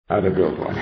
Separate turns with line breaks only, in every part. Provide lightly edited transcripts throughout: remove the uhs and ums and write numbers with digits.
How to build one.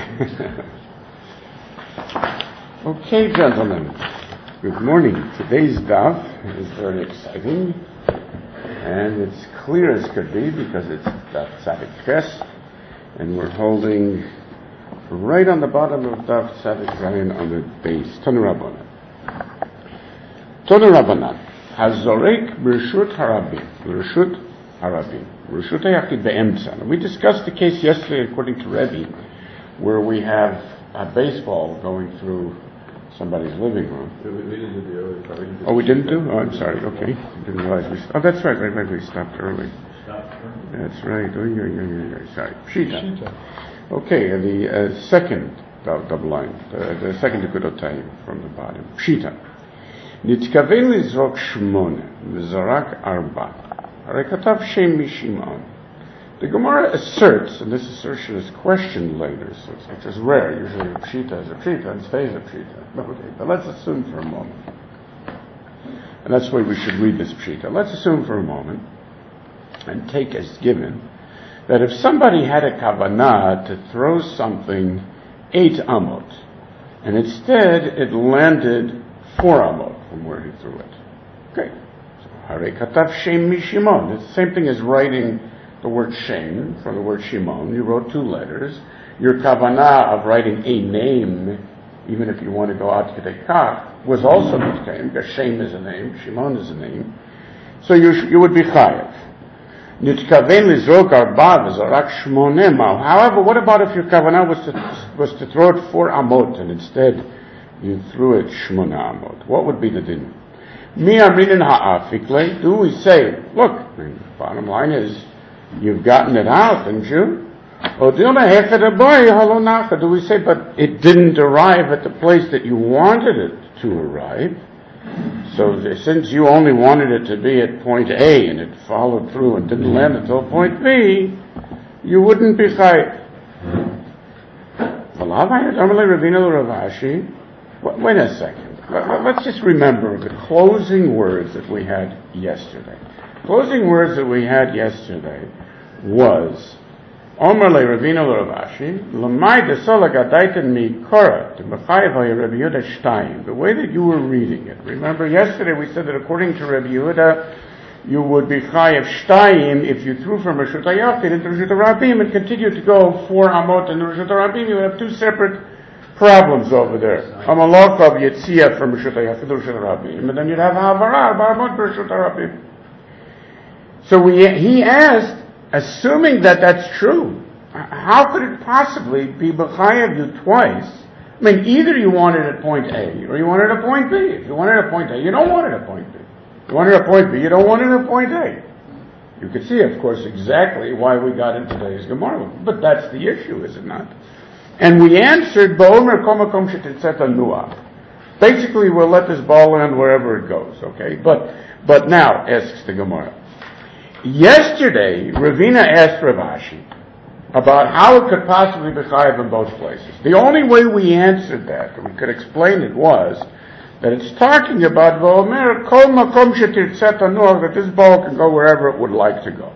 Okay, gentlemen. Good morning. Today's daf is very exciting, and it's clear as could be because it's daf Tzadik Ches, and we're holding right on the bottom of daf Tzadik Zayin on the base. Tanu Rabbanan. Tanu Rabbanan. Hazorek b'reshut harabim. B'reshut harabim. Reshut hayachid be'emtza. We discussed the case yesterday according to Rebbe, where we have a baseball going through somebody's living room.
We didn't do the early part.
Oh, we didn't do? Oh, I'm sorry. Okay. Didn't realize we stopped. Oh, that's right. We stopped early. That's right. Sorry. Pshita. Okay, the second double line, the second Nikudotayim from the bottom. Pshita. Nitkaven lizrok shmone, v'zarak arba. Harekatav shem mishimon. The Gemara asserts, and this assertion is questioned later, so it's just rare. Usually a pshita is a pshita and stays a pshita. Okay, but let's assume for a moment, and that's why we should read this pshita. Let's assume for a moment and take as given that if somebody had a kavanah to throw something 8 amot, and instead it landed 4 amot from where he threw it. Okay. So, Hare Katav Shem Mishimon. It's the same thing as writing the word Shem from the word Shimon. You wrote 2 letters. Your kavanah of writing a name, even if you want to go out to the kach, was also mitkayim, because Shem is a name, Shimon is a name. So you would be chayav. Nitkaven lizrok arba v'zarak shmoneh mal. However, what about if your kavanah was to throw it 4 amot and instead you threw it shmona amot? What would be the din? Mi amrinin ha'afikle. Do we say, look, the bottom line is, you've gotten it out, didn't you? Do we say, but it didn't arrive at the place that you wanted it to arrive? So since you only wanted it to be at point A and it followed through and didn't land until point B, you wouldn't be chayav. Wait a second. Let's just remember the closing words that we had yesterday. Closing words that we had yesterday was Omer le Ravina le Ravashi, Lamai de Solagadaiten mi Korah to Mechayev Rabbi Yehuda Shtayim. The way that you were reading it. Remember, yesterday we said that according to Rabbi Yehuda, you would be Chayev Shtayim if you threw from Reshut HaYachid into Reshut HaRabim and continued to go 4 amot in Reshut HaRabim. You would have 2 separate problems over there. Amalokov Yetzia from Reshut HaYachid to Reshut HaRabim, and then you'd have Havara, Baramot Reshut HaRabim. So he asked, assuming that that's true, how could it possibly be B'chayev you twice? I mean, either you wanted at point A, or you wanted at point B. If you wanted at point A, you don't want it at point B. If you wanted at point B, you don't want it at point A. You could see, of course, exactly why we got into today's Gemara. But that's the issue, is it not? And we answered, Ba'omer komakom shetitzeta nuach. Basically, we'll let this ball land wherever it goes, okay? But now, asks the Gemara. Yesterday, Ravina asked Ravashi about how it could possibly be chayav in both places. The only way we answered that we could explain it, was that it's talking about V'omer kol makom shetirtzet hanuach, that this ball can go wherever it would like to go.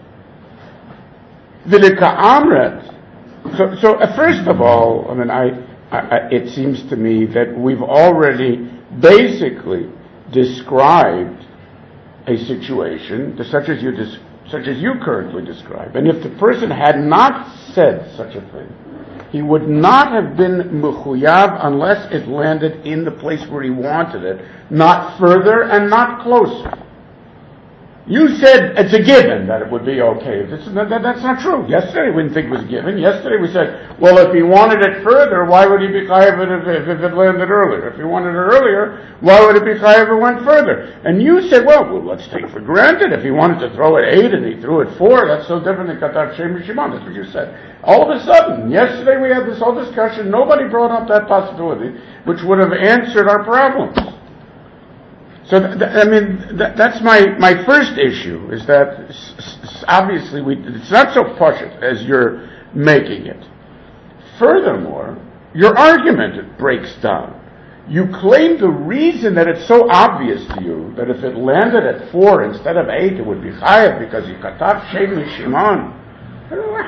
V'lika amret. So first of all, I mean, it seems to me that we've already basically described a situation such as you currently describe. And if the person had not said such a thing, he would not have been mechuyav unless it landed in the place where he wanted it, not further and not closer. You said it's a given that it would be okay. That's not true. Yesterday we didn't think it was a given. Yesterday we said, well, if he wanted it further, why would he be chayav if it landed earlier? If he wanted it earlier, why would it be chayav if it went further? And you said, well, let's take for granted if he wanted to throw it 8 and he threw it 4, that's so different than Katav Shem Mishimon. That's what you said. All of a sudden, yesterday we had this whole discussion, nobody brought up that possibility, which would have answered our problems. So, that's my first issue, is that obviously it's not so pashut as you're making it. Furthermore, your argument breaks down. You claim the reason that it's so obvious to you that if it landed at 4 instead of 8, it would be chayav because you katav shem mishimon.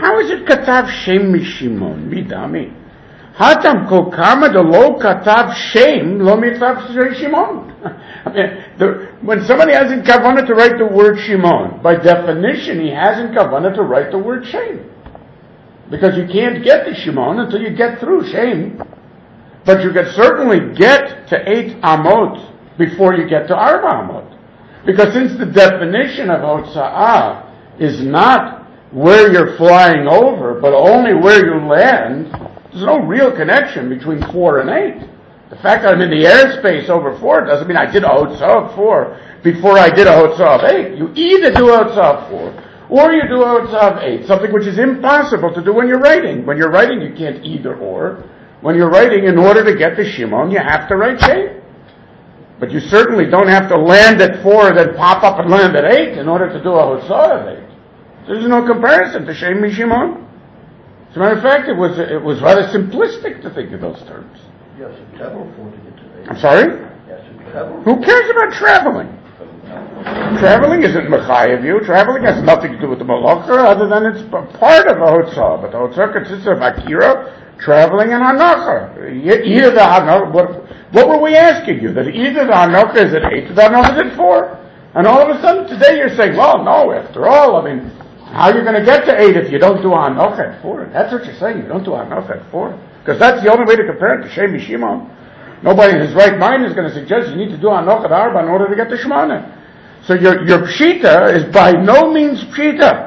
how is it katav shem mishimon? Midami. Hatam kol kama de lo katav shem lo miktav Shimon. When somebody has in kavanah to write the word Shimon, by definition he has in kavanah to write the word Shem. Because you can't get to Shimon until you get through Shem. But you can certainly get to 8 amot before you get to Arba amot. Because since the definition of Hotza'ah is not where you're flying over, but only where you land, there's no real connection between 4 and 8. The fact that I'm in the airspace over 4 doesn't mean I did a Hotza'ah of 4 before I did a Hotza'ah of 8. You either do a Hotza'ah of 4 or you do a Hotza'ah of 8, something which is impossible to do when you're writing. When you're writing, you can't either or. When you're writing, in order to get to Shimon, you have to write Shem. But you certainly don't have to land at 4 then pop up and land at 8 in order to do a Hotza'ah of 8. There's no comparison to Shem Mishimon. As a matter of fact, it was rather simplistic to think of those terms.
You have to travel for to get to 8.
I'm sorry?
You have to travel.
Who cares about traveling? Traveling isn't mechayev you. Traveling has nothing to do with the malacha, other than it's part of a Hotza'ah. But the Hotza'ah consists of akira, traveling, and hanacha. Either the hanacha, what were we asking you? That either the hanacha is at 8 or the hanacha is at 4. And all of a sudden today you're saying, well, no, after all, I mean, how are you going to get to 8 if you don't do hanacha at 4? That's what you're saying, you don't do hanacha at 4. Because that's the only way to compare it to Shem Mishimon. Nobody in his right mind is going to suggest you need to do hanacha at Arba in order to get to Shemana. So your pshita is by no means pshita.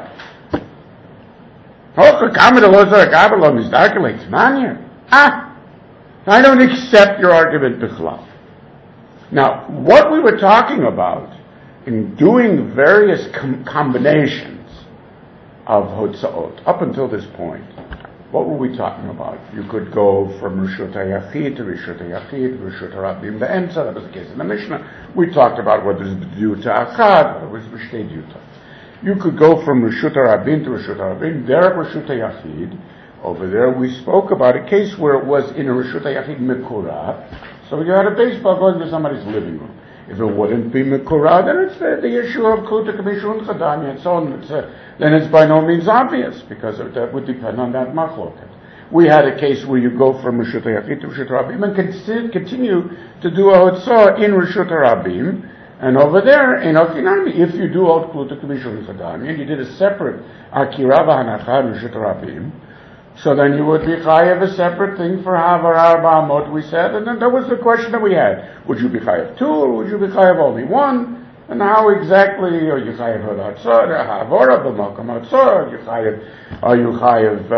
I don't accept your argument, Bichlaf. Now, what we were talking about in doing various combinations of Hotza'ot, up until this point, what were we talking about? You could go from Rishut HaYachid to Rishut HaYachid, Rishut HaRabim Be'emtza, that was the case in the Mishnah. We talked about whether it was B'diuta Achad, or it was B'shtei Diuta. You could go from Rishut HaRabim to Rishut HaRabim, there at Rishut HaYachid. Over there we spoke about a case where it was in a Rishut HaYachid Mekurah. So you had a baseball going to somebody's living room. If it wouldn't be Mekurah, then it's the issue of Kluta Kamishun Chadanya and so on. Then it's by no means obvious, because that would depend on that machloket. We had a case where you go from Rishut HaYachid to Rishut HaRabim and continue to do a Hotza'ah in Rishut HaRabim, and over there, in Okinami, if you do Ot Kluta Kamishun Chadanya, and you did a separate Akira V'Hanacha in Rishut HaRabim, so then you would be chayav a separate thing for Havar Arba Amot, we said, and then that was the question that we had. Would you be chayav 2, or would you be chayav only 1? And how exactly are you chayav Hotza'ah, Havora b'Makom Hotza'ah? Are you chayav,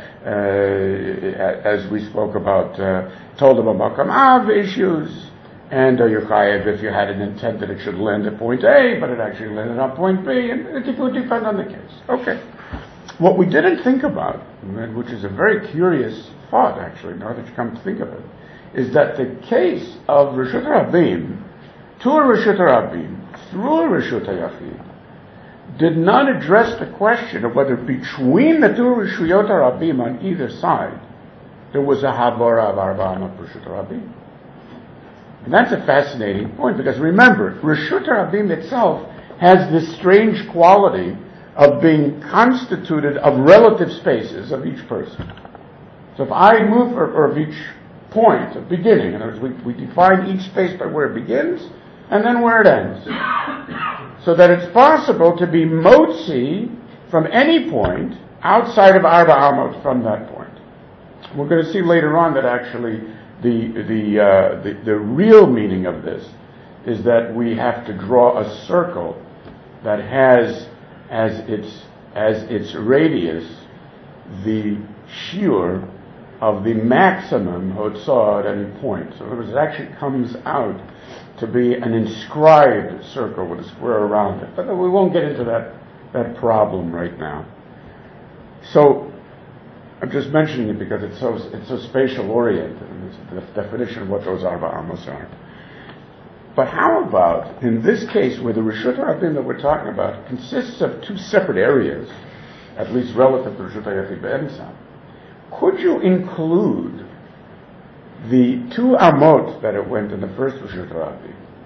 as we spoke about, Tolda b'Makom Av issues? And are you chayav if you had an intent that it should land at point A, but it actually landed on point B? And it would depend on the case. Okay. What we didn't think about, which is a very curious thought actually, now that you come to think of it, is that the case of Rishut HaRabim to a Rishut HaRabim through a Rishut HaYachid did not address the question of whether between the two Rishuyot HaRabim on either side there was a Havara of Arba Rishut HaRabim. And that's a fascinating point, because remember, Rishut HaRabim itself has this strange quality of being constituted of relative spaces of each person. So if I move, or of each point of beginning, in other words, we define each space by where it begins and then where it ends. So that it's possible to be motzi from any point outside of Arba Amot from that point. We're going to see later on that actually the real meaning of this is that we have to draw a circle that has as its radius the shiur of the maximum Hotza'ah at any point. So in other words, it actually comes out to be an inscribed circle with a square around it. But we won't get into that problem right now. So I'm just mentioning it because it's so spatial oriented, and it's the definition of what those Arba Amos are. But how about, in this case, where the Rishut HaRabim that we're talking about consists of two separate areas, at least relative to Rishut HaYachid Be'emtza, could you include the 2 amot that it went in the first Rishut HaRabim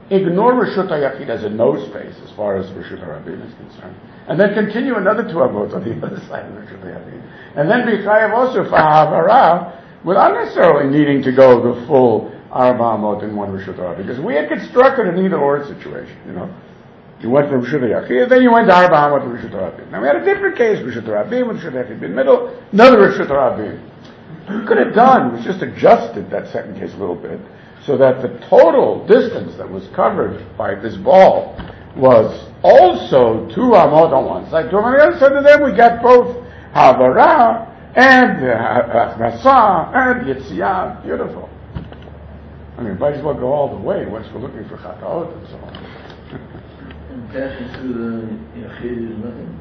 ignore Reshut HaYachid as a no space as far as Reshut HaRabim is concerned, and then continue another 2 amot on the other side of Reshut HaYachid, and then be chayav also for Ha'avara without necessarily needing to go the full Arba amot in one Reshut HaRabim, because we had constructed an either-or situation, You went from Reshut HaYachid, then you went to Arba amot with Reshut HaRabim. Now we had a different case, Reshut HaRabim, with Reshut HaYachid in middle, another Reshut HaRabim. What we could have done was just adjusted that second case a little bit, so that the total distance that was covered by this ball was also 2 amot on one side, 2 on the other side, and then we got both Havara and Achnasa and Yetziah. Beautiful. I mean, might as well go all the way once we're looking for Chataot and so on.
And passing through the Yachid is nothing?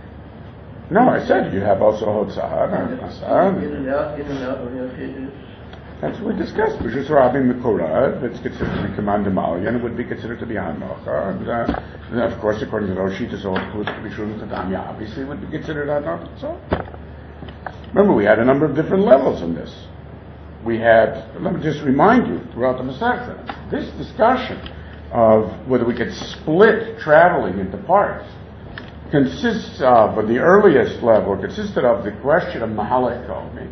No, I said you have also Hotzah and Achnasa.
In and out of Yachid is...
That's what we discussed. Reshut HaRabim Mikorav, it's considered to be Command Amalia, and it would be considered to be Hanocha. And of course, according to Rosh Shita, so it could be Shulun Tadamya, obviously would be considered Hanocha. So, remember, we had a number of different levels in this. We had, let me just remind you, throughout the Masechta, this discussion of whether we could split traveling into parts consists of, at the earliest level, consisted of the question of Mahalek Ka'omid.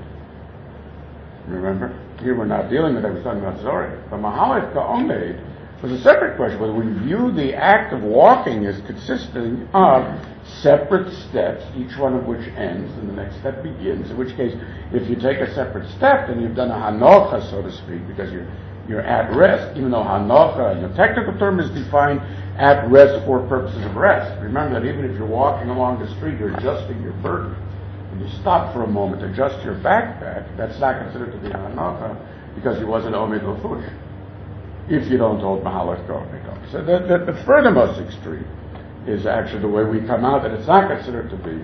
Remember? Here we're not dealing with that, we're talking about Zorah. But Mahalek Ka'omid was a separate question, whether we view the act of walking as consisting of separate steps, each one of which ends and the next step begins, in which case, if you take a separate step, then you've done a Hanocha, so to speak, because you're at rest, even though Hanocha, in the technical term, is defined at rest for purposes of rest. Remember that even if you're walking along the street, you're adjusting your burden. When you stop for a moment, adjust your backpack, that's not considered to be Hanocha, because you wasn't Omid L'fush, if you don't hold Mahalek Ka'omid. So the furthermost extreme is actually the way we come out, that it's not considered to be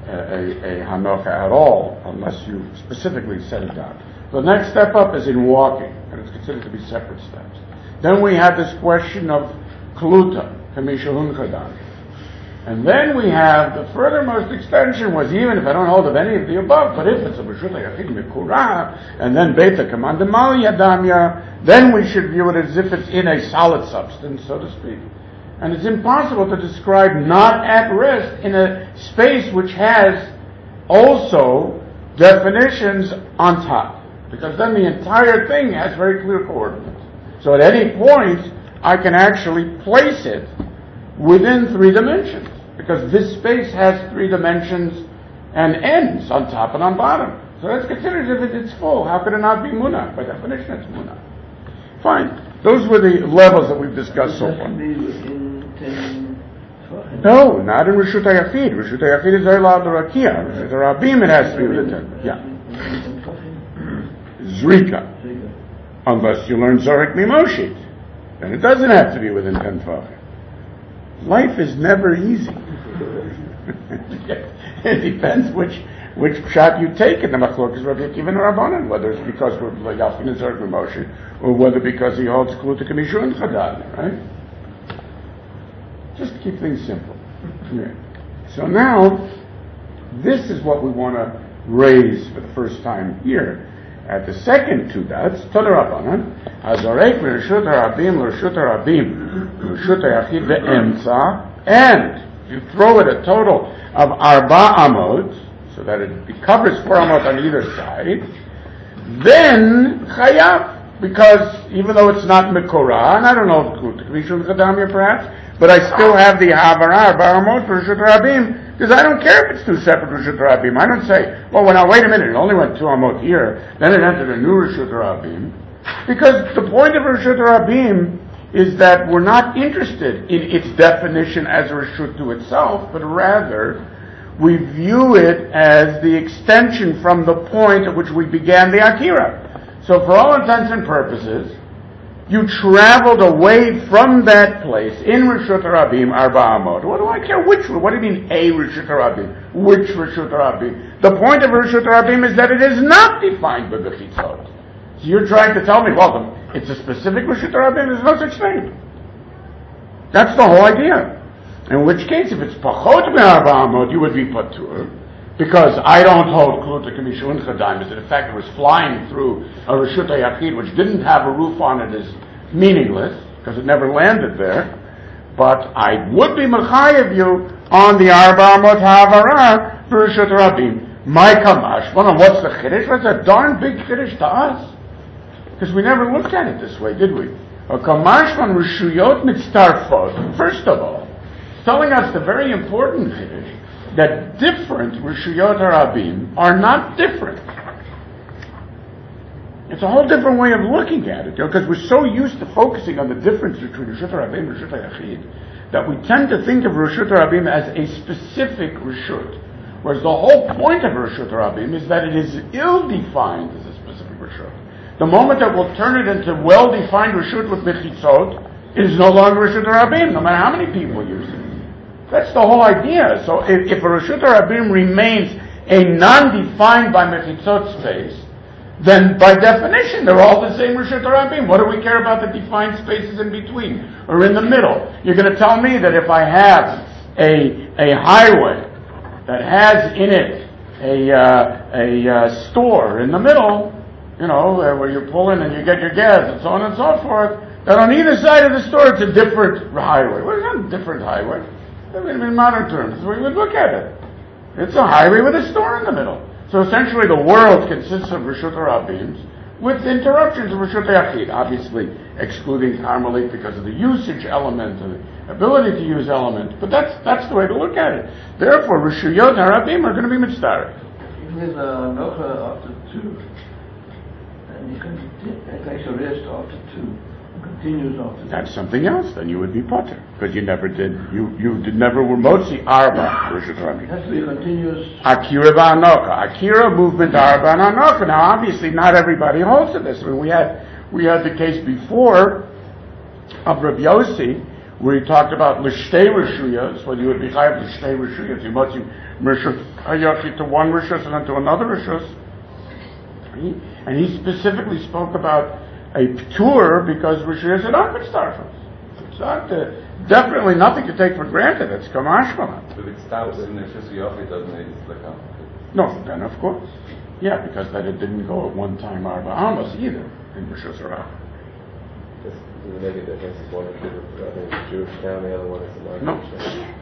a Hanocha at all, unless you specifically set it down. The next step up is in walking, and it's considered to be separate steps. Then we had this question of Kluta, Kamishahun Chadan. And then we have the furthermost extension was, even if I don't hold of any of the above, but if it's a Reshut HaYachid Mikura, and then Beta Command Mal Yadamya, then we should view it as if it's in a solid substance, so to speak. And it's impossible to describe not at rest in a space which has also definitions on top. Because then the entire thing has very clear coordinates. So at any point, I can actually place it within 3 dimensions. Because this space has 3 dimensions and ends on top and on bottom. So that's considered as if it's full. How could it not be Munah? By definition, it's Munah. Fine. Those were the levels that we've discussed so far. No, not in Reshut HaYachid. Reshut HaYachid is Zerla D'Rakia. Reshut HaRabim, it has to be with 10. Yeah. Zrika. Unless you learn Zorik Mimoshit. Then it doesn't have to be within 10 Tvachim. Life is never easy. It depends which shot you take in the Machlokes Rabbi Akiva and Rabbanan, whether it's because we're like Yafin and Zorik Mimoshit, or whether because he holds Kluta Kamishun Chadad, right? Just keep things simple. Yeah. So now, this is what we want to raise for the first time here. At the second 2 dots, Todarabanan, Hazorek Reshut HaRabim Reshut HaRabim Reshut HaYachid Ve'emtza, and you throw it a total of 4 amot, so that it covers 4 amot on either side, then Chayav, because even though it's not Mekorah, and I don't know if it's Mishum Chadamya perhaps, but I still have the Havara 4 amot for Reshut HaRabim, because I don't care if it's 2 separate Reshut HaRabim. I don't say, well, now wait a minute, it only went 2 amot here, then it entered a new Reshut HaRabim. Because the point of Reshut HaRabim is that we're not interested in its definition as a Reshut to itself, but rather we view it as the extension from the point at which we began the Akira. So for all intents and purposes, you traveled away from that place in Reshut HaRabim 4 amot. What do I care which? What do you mean a Reshut HaRabim? Which Reshut HaRabim? The point of Reshut HaRabim is that it is not defined by the Chitzot. So you're trying to tell me, well, it's a specific Reshut HaRabim, there's no such thing. That's the whole idea. In which case, if it's Pachot Me4 amot, you would be Patur, because I don't hold Kluta Kamishun Chadayim, that in fact it was flying through a Reshut HaYachid which didn't have a roof on it is meaningless, because it never landed there. But I would be mechayev you on the Arba Amot Ha'avara B'Reshut Rabim. My kamash. Well, what's the chiddush? What's a darn big chiddush to us? Because we never looked at it this way, did we? A kamash on Rishuyot Mitztarfot. First of all, it's telling us the very important chiddush that different Rishuyot Harabim are not different. It's a whole different way of looking at it, because we're so used to focusing on the difference between Rishut Harabim and Rishut HaYachid that we tend to think of Rishut Harabim as a specific Rishut, whereas the whole point of Rishut Harabim is that it is ill-defined as a specific Rishut. The moment that we'll turn it into well-defined Rishut with Mechitzot, it is no longer Rishut Harabim, no matter how many people use it. That's the whole idea. So if a Rishut Harabim remains a non-defined by Mechitzot space, then by definition they're all the same Rishut Harabim. What do we care about the defined spaces in between or in the middle? You're going to tell me that if I have a highway that has in it a store in the middle, where you pull in and you get your gas and so on and so forth, that on either side of the store it's a different highway. Well, it's not a different highway. I mean, in modern terms, that's the way we would look at it. It's a highway with a store in the middle. So essentially the world consists of Rishut Harabims with interruptions of Rishut HaYachid, obviously excluding Carmelite because of the usage element, or the ability to use element, but that's the way to look at it. Therefore, Rishuyot Harabim are going to be mitzdarek.
If there's a nocha after 2, and you can takes a rest after 2, continues after 2.
That's something else, then you would be potter, because you never were motzi arba Rishut Harabim.
It has to be continuous.
Akira ba'anocha. Akira movement arba and anocha. Now obviously not everybody holds to this. I mean, we had the case before of Rabbi Yossi, where he talked about l'shtei rishuyos, whether you would be chayav l'shtei rishuyos, you must rishus hayachid to one rishus and then to another rishus. And he specifically spoke about a p'tur because rishuyos are not mitzdarfos. It's not definitely nothing to take for granted. It's kamash malan.
If it stops in the rishus hayachid, doesn't it? It's like
no, then of course. Yeah, because then it didn't go at one time arba amos either in rishus harabim.
Maybe the difference is one is a Jewish town, the other one is a non-Jewish town.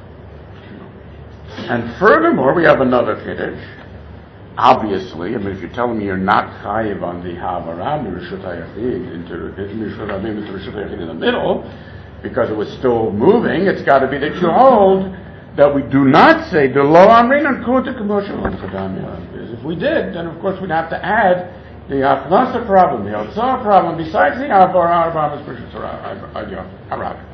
And furthermore, we have another kiddush. Obviously, I mean, if you're telling me you're not chayiv on the ha'avaram, Rishut HaYachid, into Rishut Harabim, into Rishut HaYachid in the middle, because it was still moving, it's got to be that you hold that we do not say, the lo amrin and kuta k'moshel on Chadam. Because if we did, then of course we'd have to add the Achnasa problem, the Otzah problem, besides the Arba is Rishut Harabim.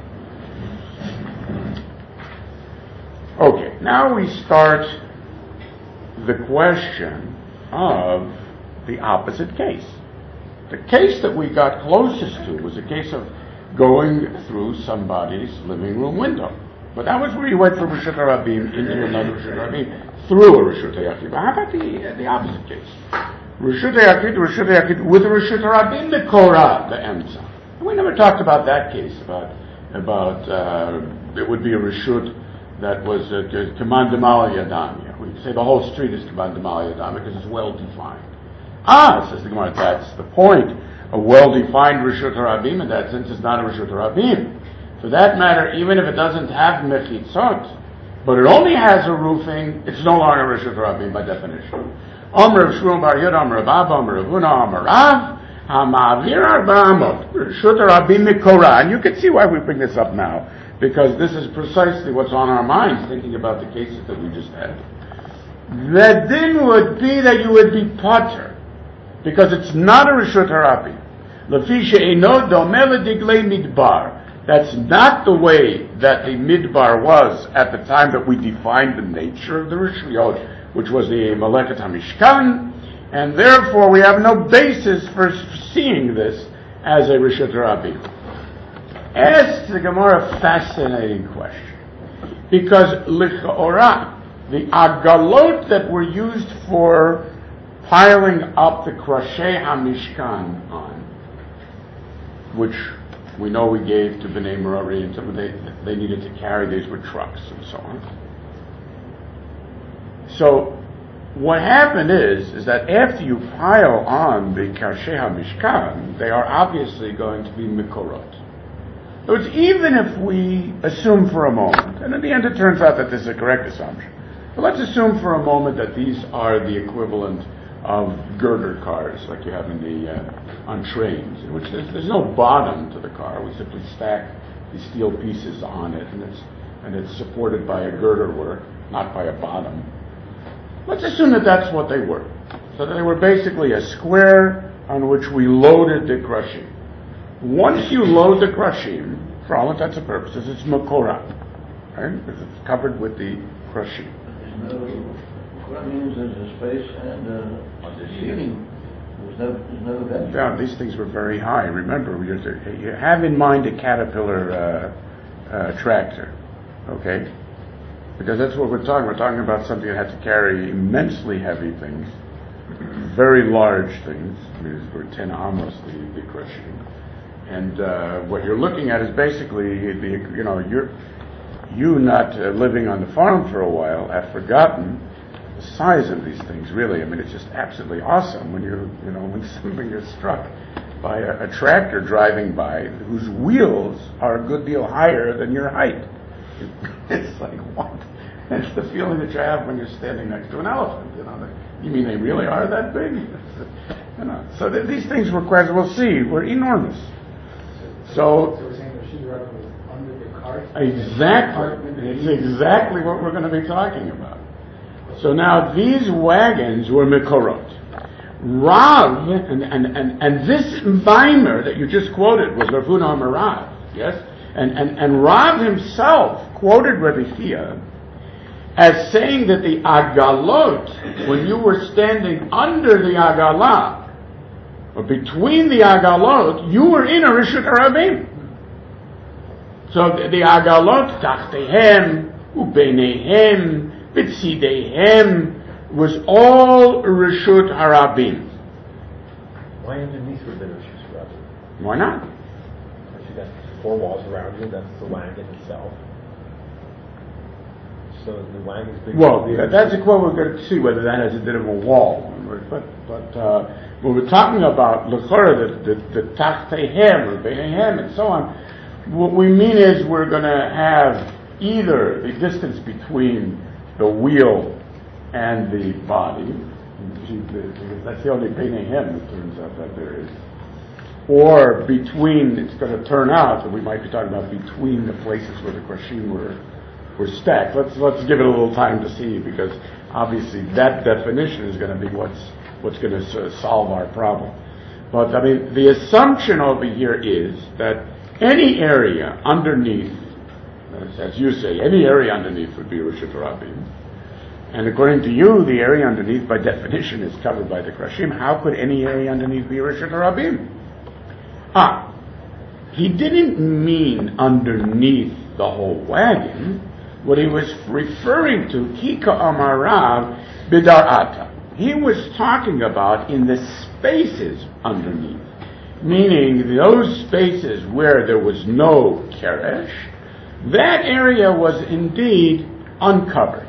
Okay, now we start the question of the opposite case. The case that we got closest to was a case of going through somebody's living room window. But that was where you went from Rishut Harabim into another Rishut Harabim through a Rishut HaYachid. But how about the opposite case? Rishut HaYachid with a Rishut Harabim, the Korah, the Emtza. We never talked about that case, about it would be a Rishut that was Kaman Demal Yadam. We say the whole street is Kaman Demal Yadam because it's well defined. Says the Gemara, that's the point. A well-defined Rishut Harabim in that sense is not a Rishut Harabim. For that matter, even if it doesn't have Mechitzot, but it only has a roofing, it's no longer Rishut Harabim by definition. Omer of Shmuel Bar Yud, Omer of Abba, Omer of Huna, Omer Rav, HaMa'avir Arba Amot, Rishut Harabim Mikorah. And you can see why we bring this up now, because this is precisely what's on our minds, thinking about the cases that we just had. The din would be that you would be potter, because it's not a Rishut Harabim. Lefi she'eino domeh lediglei midbar. That's not the way that the midbar was at the time that we defined the nature of the Rishuyot, which was the Maleket HaMishkan, and therefore we have no basis for seeing this as a Rishut Harabim. Asks the Gemara a fascinating question, because Licha'ora, the agalot that were used for piling up the Krashei HaMishkan on, which we know we gave to Bnei Merari, and some of they needed to carry these with trucks and so on. So what happened is that after you pile on the Krashei HaMishkan, they are obviously going to be Mikorot. In other words, even if we assume for a moment, and in the end it turns out that this is a correct assumption, but let's assume for a moment that these are the equivalent of girder cars, like you have in the on trains, in which there's no bottom to the car. We simply stack these steel pieces on it, and it's supported by a girder work, not by a bottom. Let's assume that that's what they were. So that they were basically a square on which we loaded the krushim. Once you load the krushim, for all intents and purposes, it's makora, right? Because it's covered with the krushim.
That means there's a space and a ceiling. There's no vent.
Yeah, these things were very high. Remember, you have in mind a Caterpillar tractor, okay? Because that's what we're talking. We're talking about something that had to carry immensely heavy things, very large things. I mean, it's for 10 amos, the krushim. And what you're looking at is basically, you not living on the farm for a while have forgotten the size of these things. Really, I mean, it's just absolutely awesome when you're struck by a tractor driving by whose wheels are a good deal higher than your height. It's like, what? That's the feeling that you have when you're standing next to an elephant. You mean they really are that big? So these things were quite, we'll see, were enormous. So
we're saying the sheetrock was under the cart?
Exactly. It's exactly what we're going to be talking about. So now these wagons were Mekorot. Rav, and this Maimer that you just quoted was Rav Huna Amar Rav, yes? And Rav himself quoted Rabbi Chia as saying that the Agalot, when you were standing under the Agalah, or between the Agalot, you were in a Rishut Harabim. So the Agalot, Tachtehem, Ubeinehem, Bitzidehem, was all Rishut Harabim.
Why underneath would the Rishut Harabim?
Why not?
Because you got 4 walls around you, that's the wagon itself. So the wagon's big.
Well, that's a quote we're going to see whether that has a bit of a wall. But when we're talking about L'chora, the Tachtehem or Beinehem and so on, what we mean is we're going to have either the distance between the wheel and the body, because that's the only Beinehem it turns out that there is, or between, it's going to turn out that we might be talking about between the places where the krushim were stacked. Let's give it a little time to see, because obviously that definition is going to be what's going to solve our problem. But I mean, the assumption over here is that any area underneath, as you say, any area underneath would be Rishut Harabim. And according to you, the area underneath, by definition, is covered by the krushim. How could any area underneath be Rishut Harabim? He didn't mean underneath the whole wagon. What he was referring to, Kika Amarav Bidarata. He was talking about in the spaces underneath, meaning those spaces where there was no keresh, that area was indeed uncovered.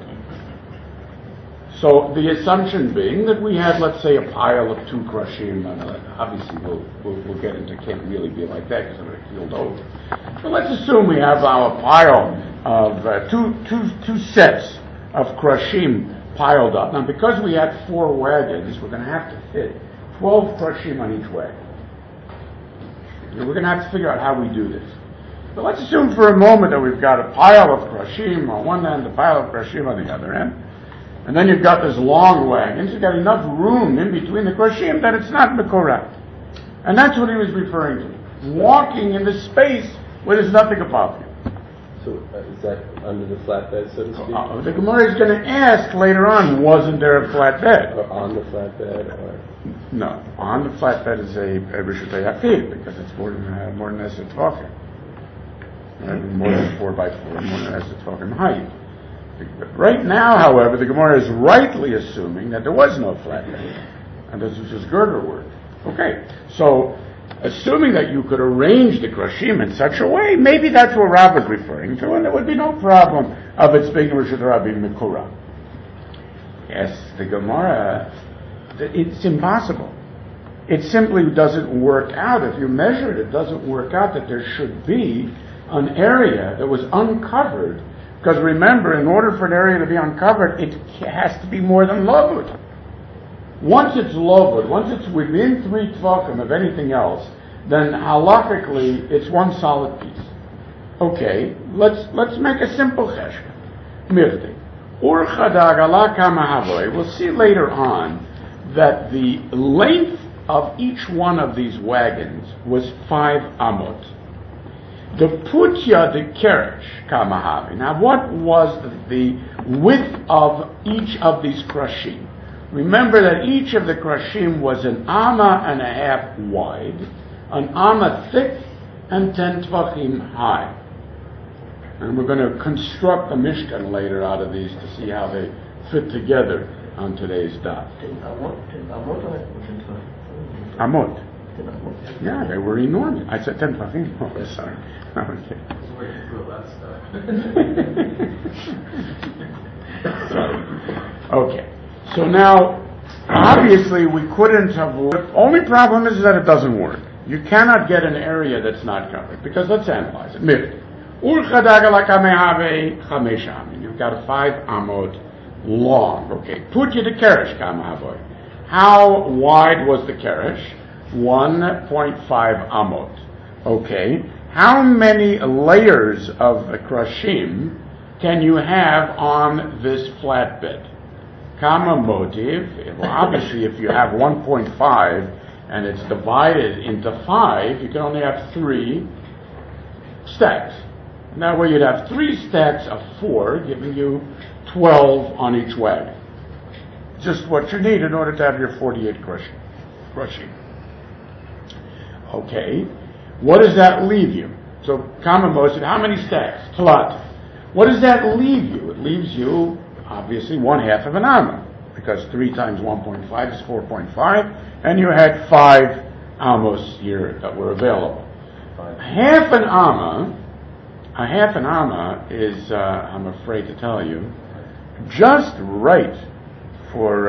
So the assumption being that we had, let's say, a pile of 2 krushim. Obviously, we'll get into, can't really be like that because I'm going to keeled over. But let's assume we have our pile of two sets of krushim piled up. Now, because we had 4 wagons, we're going to have to fit 12 krushim on each wagon. We're going to have to figure out how we do this. But let's assume for a moment that we've got a pile of krushim on one end, a pile of krushim on the other end. And then you've got this long wagon, so you've got enough room in between the krushim that it's not mekorah. And that's what he was referring to. Walking in the space where there's nothing above you.
So is that under the flatbed, so to speak?
The Gemara is going to ask later on, wasn't there a flatbed?
Or on the flatbed? Or?
No. On the flatbed is a Rishut Hayafid, because it's more than Eser Tvachim. More than 4 by 4, more than Eser Tvachim height. Right now, however, the Gemara is rightly assuming that there was no flatbed, and this was just girder work. Okay, so assuming that you could arrange the krushim in such a way, maybe that's what Rav is referring to, and there would be no problem of its being Rishut Harabim Mekorah. Yes, the Gemara, it's impossible. It simply doesn't work out. If you measure it doesn't work out that there should be an area that was uncovered. Because remember, in order for an area to be uncovered, it has to be more than lovud. Once it's lovud, once it's within 3 tvachim of anything else, then halakhically it's one solid piece. Okay, let's make a simple cheshbon. Mirti. We'll see later on that the length of each one of these wagons was 5 amot. The putya de keresh kamahavi. Now, what was the width of each of these krashim? Remember that each of the krashim was an amma and a half wide, an amma thick, and 10 tvachim high. And we're going to construct the Mishkan later out of these to see how they fit together on today's dot. Amot. Yeah, they were enormous. I said 10 tvachim. Oh, sorry. Okay. Okay. So now, obviously, we couldn't have. Only problem is that it doesn't work. You cannot get an area that's not covered because let's analyze it. You've got a 5 amot long. Okay. Put you the keresh kamahavoy. How wide was the keresh? 1.5 amot. Okay. How many layers of krashim can you have on this flatbed? Kama motiv. Well, obviously, if you have 1.5 and it's divided into 5, you can only have 3 stacks. That way you'd have 3 stacks of 4, giving you 12 on each wagon. Just what you need in order to have your 48 krashim. Okay. What does that leave you? So, common motion, how many stacks? Talat. What does that leave you? It leaves you, obviously, 1/2 of an amma, because 3 times 1.5 is 4.5, and you had 5 amos here that were available. A half an amma is, I'm afraid to tell you, just right for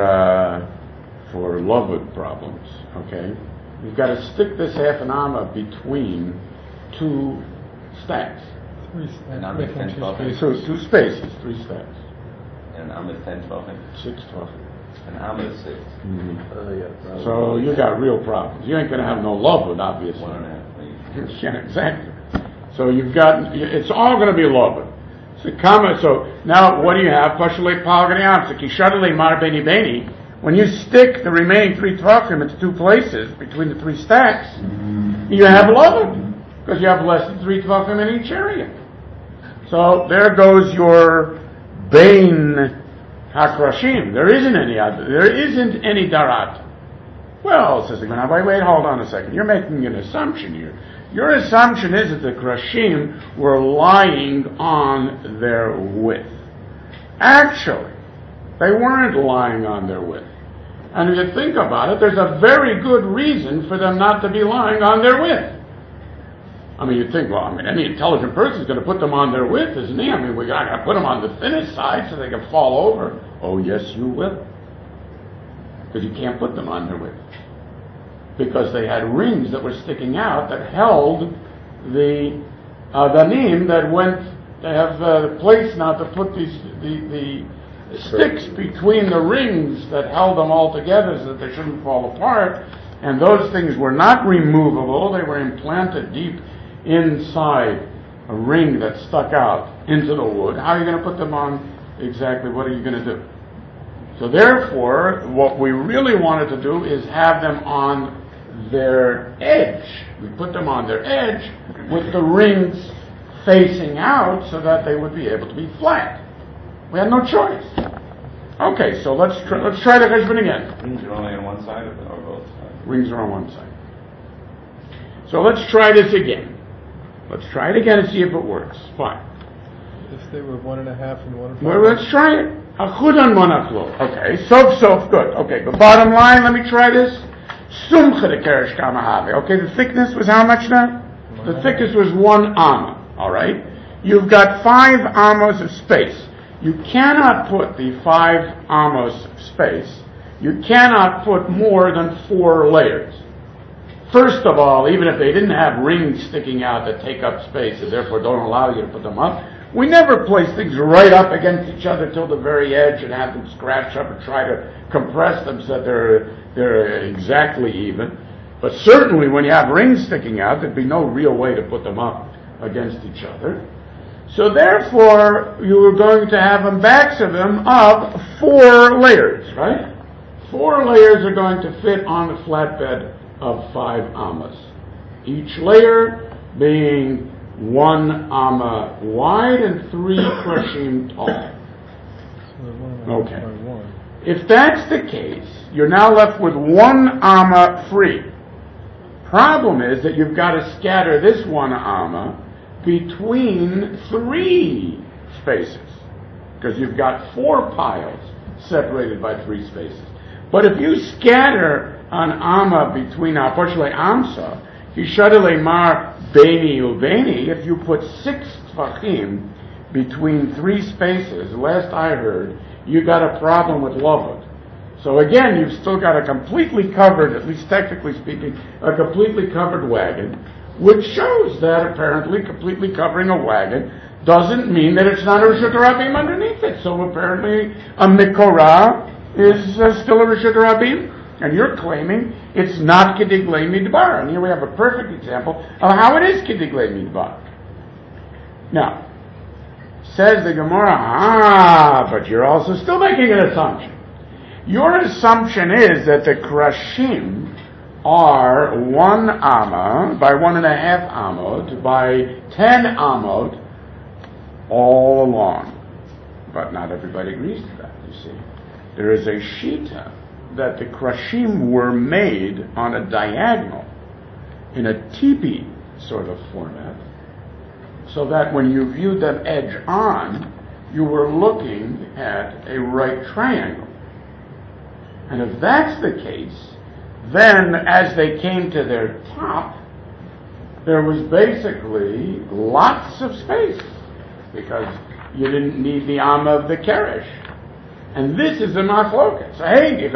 lovud problems, okay? You've got to stick this half an amma between 2 stacks.
3 stacks.
So 2 spaces, 3 stacks.
And an amma is 10 tvachim.
6 tvachim.
An amma is 6.
Mm-hmm. So you got real problems. You ain't going to have no lovud, obviously.
1.5.
Yeah, exactly. So you've got, it's all going to be lovud. So now what do you have? Pashalei palganiam. So kishadalei mar beni beni. When you stick the remaining 3 tvachim into 2 places between the 3 stacks, you have lovud, because you have less than 3 tvachim in each area. So there goes your bein hakrashim. There isn't any darat. Well, says the Gemara, wait, hold on a second. You're making an assumption here. Your assumption is that the krashim were lying on their width. Actually, they weren't lying on their width. And if you think about it, there's a very good reason for them not to be lying on their width. I mean, you think, any intelligent person is going to put them on their width, isn't he? I mean, we're not going to put them on the thinnest side so they can fall over. Oh, yes, you will. Because you can't put them on their width. Because they had rings that were sticking out that held the danim that went. They have the place now to put the sticks between the rings that held them all together so that they shouldn't fall apart. And those things were not removable. They were implanted deep inside a ring that stuck out into the wood. How are you going to put them on exactly? What are you going to do? So therefore, what we really wanted to do is have them on their edge. We put them on their edge with the rings facing out so that they would be able to be flat. We had no choice. Okay, so let's try the cheshbon again.
Rings are only on one side or both sides?
Rings are on one side. So let's try this again. Let's try it again and see if it works. Fine.
If they were 1.5 and 1.5.
Well, let's try it. Achudan monachlo. Okay, sof, good. Okay, but bottom line, let me try this. Sumcha de keresh kamahave. Okay, the thickness was how much now? The thickness was 1 amma. All right. You've got 5 amos of space. You cannot put the 5 amos of space you cannot put more than 4 layers. First of all, even if they didn't have rings sticking out that take up space and therefore don't allow you to put them up, we never place things right up against each other till the very edge and have them scratch up and try to compress them so that they're exactly even. But certainly when you have rings sticking out, there'd be no real way to put them up against each other. So therefore, you are going to have them, backs of them, of 4 layers, right? 4 layers are going to fit on the flatbed of 5 amas. Each layer being 1 amma wide and 3 krashim tall. Okay. If that's the case, you're now left with 1 amma free. Problem is that you've got to scatter this 1 amma between 3 spaces, because you've got 4 piles separated by 3 spaces. But if you scatter an amma between, unfortunately, amsa, Hishadele mar beni ubeni, if you put 6 tfachim between 3 spaces, last I heard, you got a problem with lovud. So again, you've still got a completely covered, at least technically speaking, a completely covered wagon, which shows that apparently completely covering a wagon doesn't mean that it's not a Rishut Rabim underneath it. So apparently a Mikorah is still a Rishut Rabim. And you're claiming it's not Kediglei Midbar. And here we have a perfect example of how it is Kediglei Midbar. Now, says the Gemara, but you're also still making an assumption. Your assumption is that the Krashim are 1 amma by 1.5 amot by 10 amot all along. But not everybody agrees to that, you see. There is a Shita that the krashim were made on a diagonal in a teepee sort of format, so that when you viewed them edge on, you were looking at a right triangle. And if that's the case, then as they came to their top, there was basically lots of space, because you didn't need the amma of the keresh. And this is a machloket. So hey, and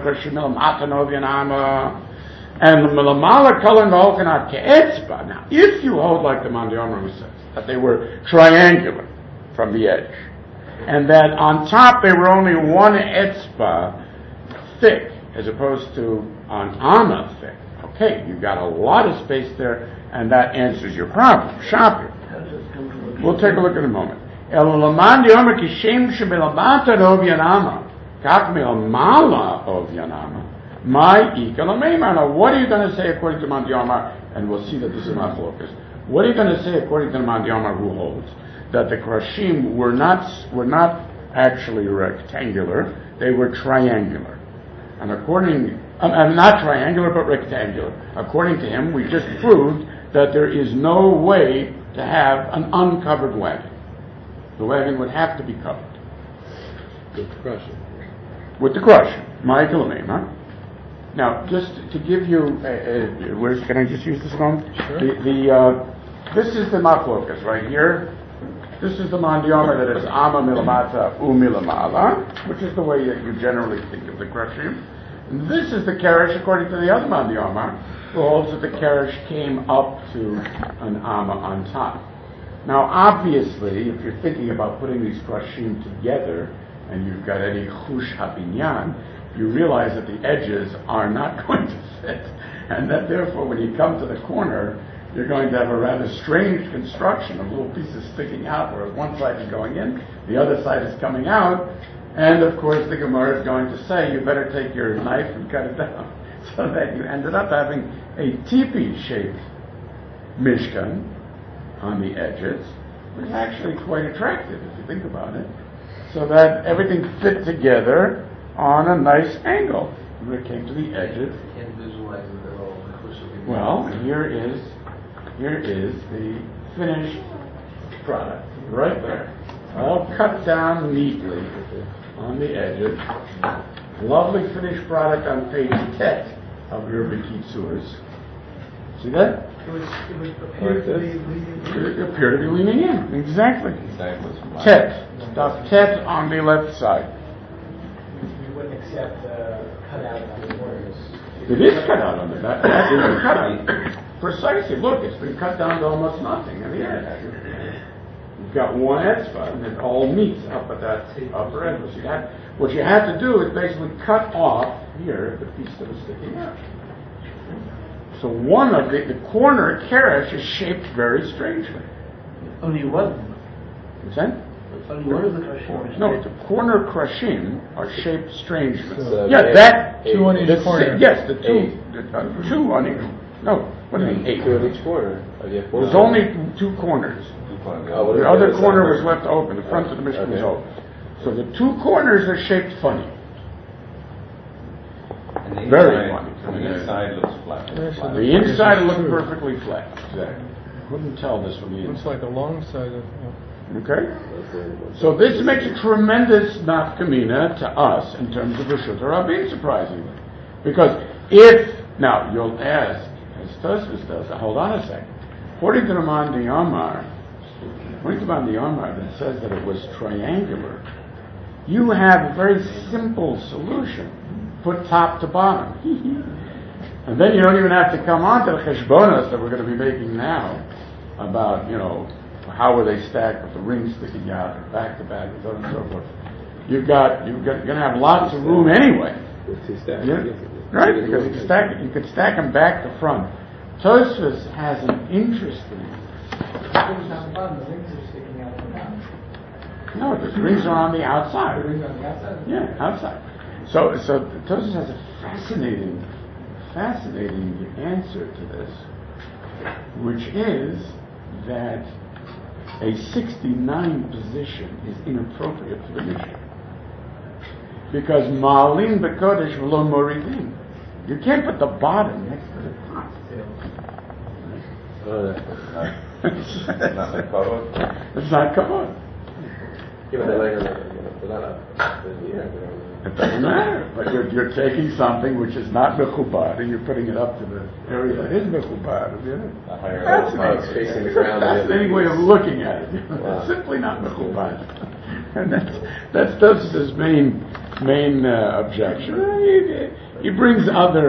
now, if you hold like the Mandi Omer who says that they were triangular from the edge, and that on top they were only 1 etzba thick, as opposed to an amma thick, okay, you've got a lot of space there, and that answers your problem. Shapir. We'll take a look in a moment. What are you going to say according to Mandi Omer? And we'll see that this is machlokas. What are you going to say according to Mandi Omer, who holds that the krashim were not actually rectangular, they were triangular? And according, not triangular but rectangular. According to him, we just proved that there is no way to have an uncovered wagon. The wagon would have to be covered.
With the crushing.
With the crushing. Michael Mema. Now, just to give you, can I just use this one?
Sure.
This is the machlokas right here. This is the Mandi Omer that is Amma Milamata U Milamala, which is the way that you generally think of the crushing. And this is the keresh according to the other Mandi Omer, who holds that the keresh came up to an Amma on top. Now, obviously, if you're thinking about putting these krashim together, and you've got any chush habinyan, you realize that the edges are not going to fit, and that therefore, when you come to the corner, you're going to have a rather strange construction of little pieces sticking out, where one side is going in, the other side is coming out, and of course, the Gemara is going to say, you better take your knife and cut it down, so that you ended up having a teepee-shaped mishkan on the edges, which is actually quite attractive if you think about it, so that everything fit together on a nice angle when it came to the edges.
You can't visualize it at all.
Well, here is the finished product right there, all cut down neatly on the edges. Lovely finished product on page 10 of your Bekitzurs. See that?
It would appear to be leading in.
It appeared to be leaning in. Exactly. Tet. Stuff tet on the left side.
We wouldn't accept cut out on the corners.
It is cut out on the back. That is cut out. Precisely. Look, it's been cut down to almost nothing in the end. You've got one etzba, and it all meets up at that upper end. What you have to do is basically cut off here the piece that was sticking out. So one of the corner keresh is shaped very strangely.
Only one.
What's that?
Only one of the krashim.
No, the corner krashim are shaped strangely.
So
that
two on each corner.
Yes, the two, two on each. No, what do you mean 8?
2 on each corner.
There's only 2 corners.
Oh,
The other corner was left open. The front of the Mishnah was
Okay.
open. So the 2 corners are shaped funny.
And the
Very
inside,
funny.
and the inside looks flat.
The inside looked perfectly flat. Exactly. Couldn't tell this from the
Looks
inside.
like a long side of.
Okay? So this makes a tremendous nafkamina to us in terms of Reshut HaRabim, surprisingly. Because now you'll ask, as Tosfos does, hold on a second. According to the Mandi Amar, that says that it was triangular, you have a very simple solution. Put top to bottom. And then you don't even have to come on to the cheshbonos that we're going to be making now about, how were they stacked with the rings sticking out, or back to back, and so on and so forth. You're going to have lots of room anyway.
With 2 stacks.
Yeah, right, because you could stack them back to front. Tosfos has an interesting.
The rings on the bottom, the rings are sticking out from the
No, the rings are on the outside.
The rings on the outside?
Yeah, outside. So Tosfos has a fascinating answer to this, which is that a 69 position is inappropriate for the Mishnah. Because ma'alin b'kodesh v'lo moridin. You can't put the bottom next to the top.
Not like kavod.
It's not kavod.
Even they're laying on they're not up in the air. They're on
It doesn't matter. But you're taking something which is not mechubad and you're putting it up to the area that is mechubad.
A higher
That's
level.
it's facing the ground.
That's the way of looking at it.
Wow.
It's simply not mechubad. And that's Tosfos' main objection. He brings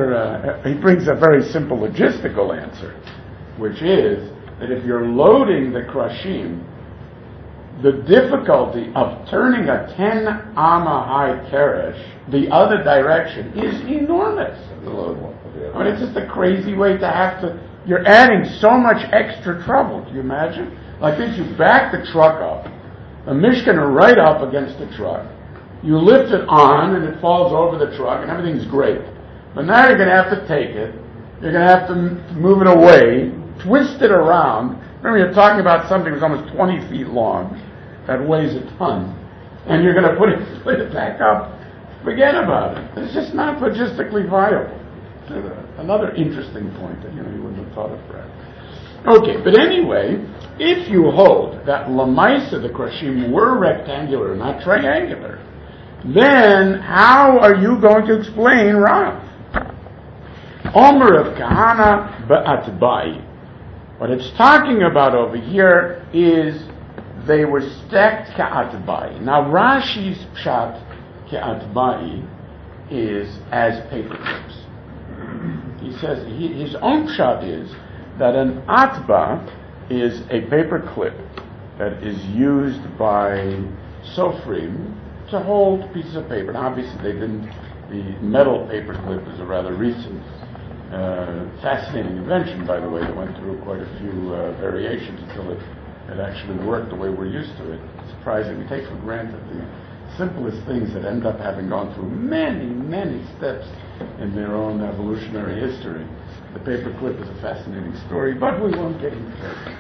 a very simple logistical answer, which is that if you're loading the krashim, the difficulty of turning a 10 amma high keresh the other direction is enormous. I mean, it's just a crazy way to have to. You're adding so much extra trouble. Can you imagine? Like this, you back the truck up, the mishkan are right up against the truck. You lift it on, and it falls over the truck, and everything's great. But now you're going to have to take it. You're going to have to move it away, twist it around. Remember, you're talking about something that's almost 20 feet long, that weighs a ton, and you're going to put it back up. Forget about it. It's just not logistically viable. Another interesting point that you wouldn't have thought of, Brad. Okay, but anyway, if you hold that Lamaisa, the krashim, were rectangular, not triangular, then how are you going to explain Rav? Omer of Kahana Ba'atbai. What it's talking about over here is they were stacked Ka'atbai. Now Rashi's pshat Ka'atbai is as paper clips. He says his own pshat is that an atba is a paper clip that is used by sofrim to hold pieces of paper. Now obviously the metal paper clip is a rather recent fascinating invention, by the way, that went through quite a few variations until it actually worked the way we're used to it. It's surprising. We take for granted the simplest things that end up having gone through many, many steps in their own evolutionary history. The paper clip is a fascinating story, but we won't get into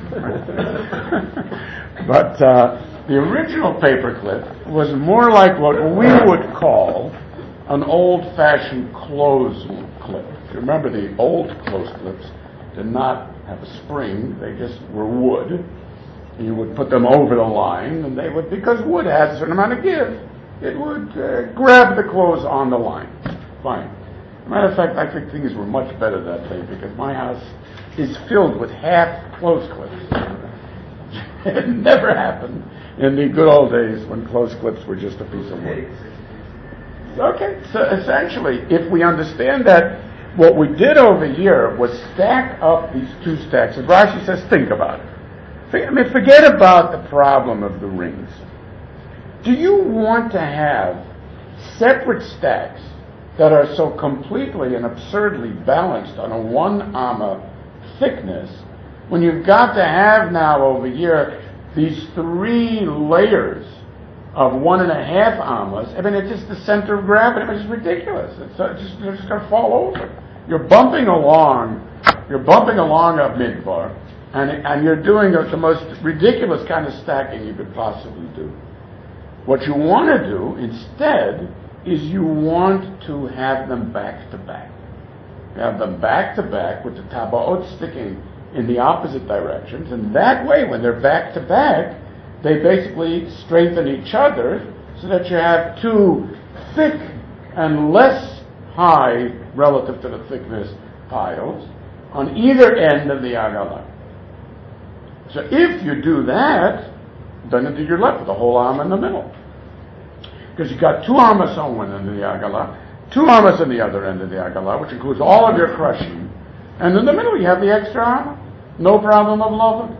that. But the original paper clip was more like what we would call an old-fashioned clothes clip. If you remember, the old clothes clips did not have a spring; they just were wood. And you would put them over the line, and they would, because wood has a certain amount of give, it would grab the clothes on the line. Fine. Matter of fact, I think things were much better that day because my house is filled with half clothes clips. It never happened in the good old days when clothes clips were just a piece of wood. Okay, so essentially, if we understand that what we did over here was stack up these two stacks, and Rashi says, think about it. Forget about the problem of the rings. Do you want to have separate stacks that are so completely and absurdly balanced on a 1 amma thickness when you've got to have now over here these 3 layers of 1.5 ammas? I mean, it's just the center of gravity. It's just ridiculous. They're just going to fall over. You're bumping along up midbar, and you're doing the most ridiculous kind of stacking you could possibly do. What you want to do instead is you want to have them back to back. You have them back to back with the tabaot sticking in the opposite directions, and that way, when they're back to back, they basically strengthen each other so that you have 2 thick and less high relative to the thickness piles on either end of the Agalah. So if you do that, then you're left with a whole amma in the middle. Because you've got 2 ammas on one end of the Agalah, 2 ammas on the other end of the Agalah, which includes all of your crushing. And in the middle you have the extra amma. No problem of loving.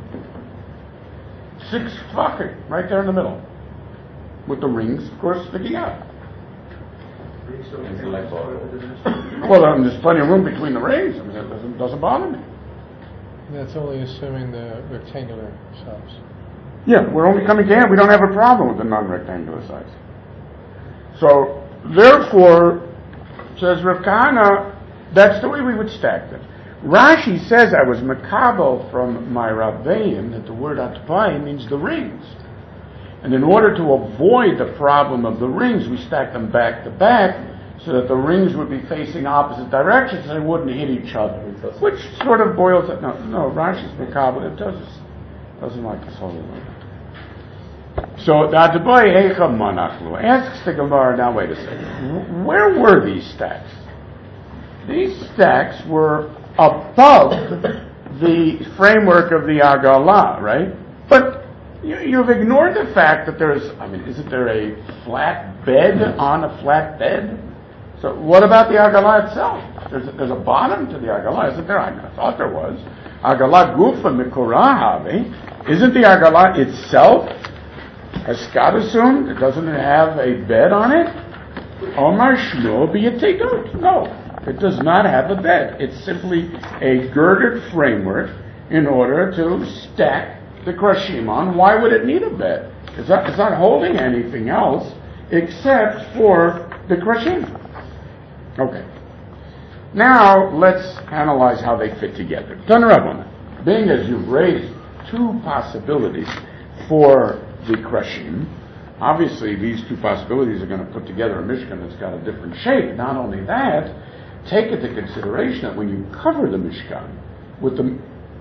6 fucking right there in the middle. With the rings, of course, sticking out. Well, there's plenty of room between the rings. I mean, that doesn't bother me.
That's only assuming the rectangular size.
Yeah, we're only coming to here. We don't have a problem with the non-rectangular size. So, therefore, says Rav Kahana, that's the way we would stack them. Rashi says I was makabel from my Rabbeim that the word atbai means the rings. And in order to avoid the problem of the rings, we stack them back to back so that the rings would be facing opposite directions and they wouldn't hit each other. Which sort of boils it. No, Rashi's makabel. It doesn't like this whole thing. So the atbai heicha manachlu asks the Gemara, now wait a second. Where were these stacks? These stacks were above the framework of the Agalah, right? But you've ignored the fact that isn't there a flat bed on a flat bed? So what about the Agalah itself? There's a bottom to the Agalah, isn't there? I thought there was. Agalah gufa mikurahavi. Isn't the Agalah itself a skadasum? It doesn't have a bed on it? Omar shlo b'yatikut. No. It does not have a bed. It's simply a girdered framework in order to stack the krashim on. Why would it need a bed? It's not holding anything else except for the krashim. Okay. Now let's analyze how they fit together. Tanarabana, being as you've raised 2 possibilities for the krashim, obviously these 2 possibilities are going to put together a mishkan that's got a different shape. Not only that, take into consideration that when you cover the Mishkan with the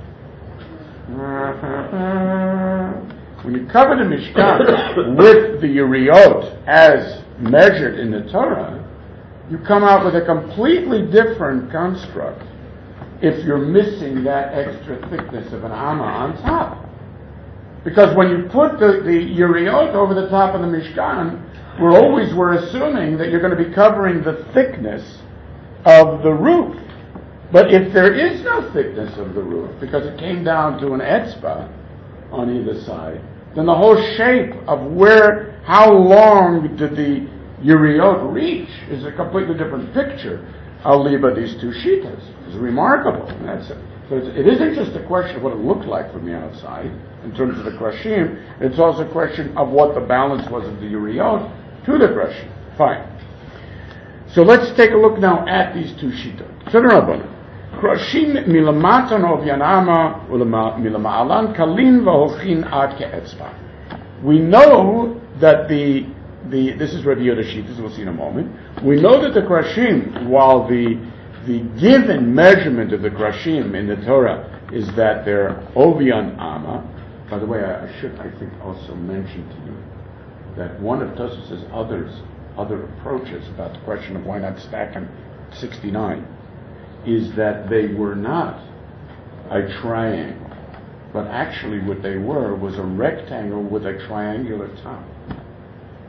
Uriot as measured in the Torah, you come out with a completely different construct if you're missing that extra thickness of an amma on top. Because when you put the Uriot over the top of the Mishkan, we're assuming that you're going to be covering the thickness of the roof. But if there is no thickness of the roof, because it came down to an etzba on either side, then the whole shape of how long did the Uriot reach is a completely different picture. Aliba, these 2 shitas. It's remarkable. So it isn't just a question of what it looked like from the outside, in terms of the krashim, it's also a question of what the balance was of the Uriot to the krashim. Fine. So let's take a look now at these 2 shitot. Krashim milamatan ovyanama milama'alan kalin v'hochin ad ke'etzba. We know that this is Rabbi Yehuda Shitas, we'll see in a moment. We know that the krashim, while the given measurement of the krashim in the Torah is that they're ovyan amma. By the way, I think also mention to you that one of Tosfos' other approaches about the question of why not stack them 69 is that they were not a triangle, but actually what they were was a rectangle with a triangular top.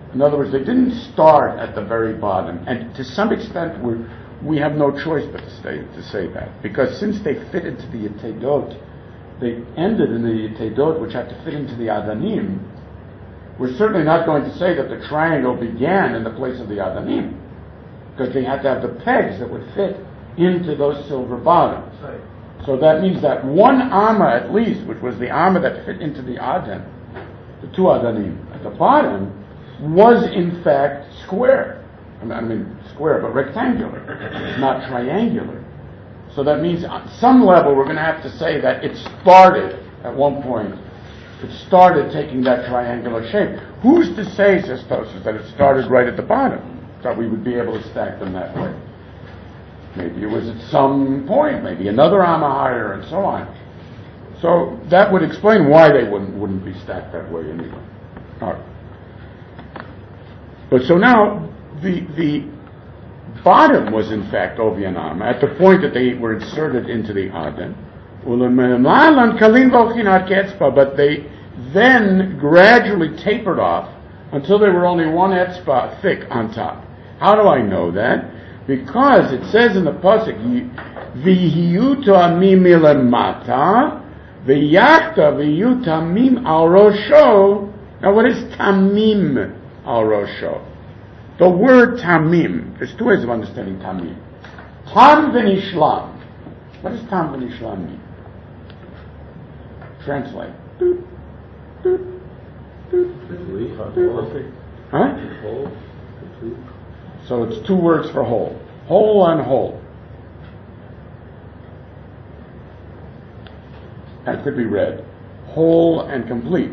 In other words, they didn't start at the very bottom, and to some extent we have no choice but to say that, because since they fit into the Yetedot, they ended in the Yetedot, which had to fit into the Adanim. We're certainly not going to say that the triangle began in the place of the Adanim, because they had to have the pegs that would fit into those silver bottoms.
Right.
So that means that one Amma at least, which was the Amma that fit into the Adan, the two Adanim at the bottom, was in fact square. I mean square, but rectangular, not triangular. So that means on some level we're going to have to say that it started at one point. It started taking that triangular shape. Who's to say, says Tosfos, that it started right at the bottom, that we would be able to stack them that way? Maybe it was at some point, maybe another Amma higher, and so on. So that would explain why they wouldn't be stacked that way anyway. All right. But so now the bottom was in fact Ovi and Amma at the point that they were inserted into the Aden. But they then gradually tapered off until they were only one etzba thick on top. How do I know that? Because it says in the pasuk, "V'hiyu tamim milamata, v'yachta v'hiyu tamim al rosho." Now, what is tamim al rosho? The word tamim. There's two ways of understanding tamim. Tam v'nishlam. What does tam v'nishlam mean? Translate. Doot, doot, doot, doot. Huh?
Whole, complete.
So it's two words for whole. Whole and whole. That could be read. Whole and complete.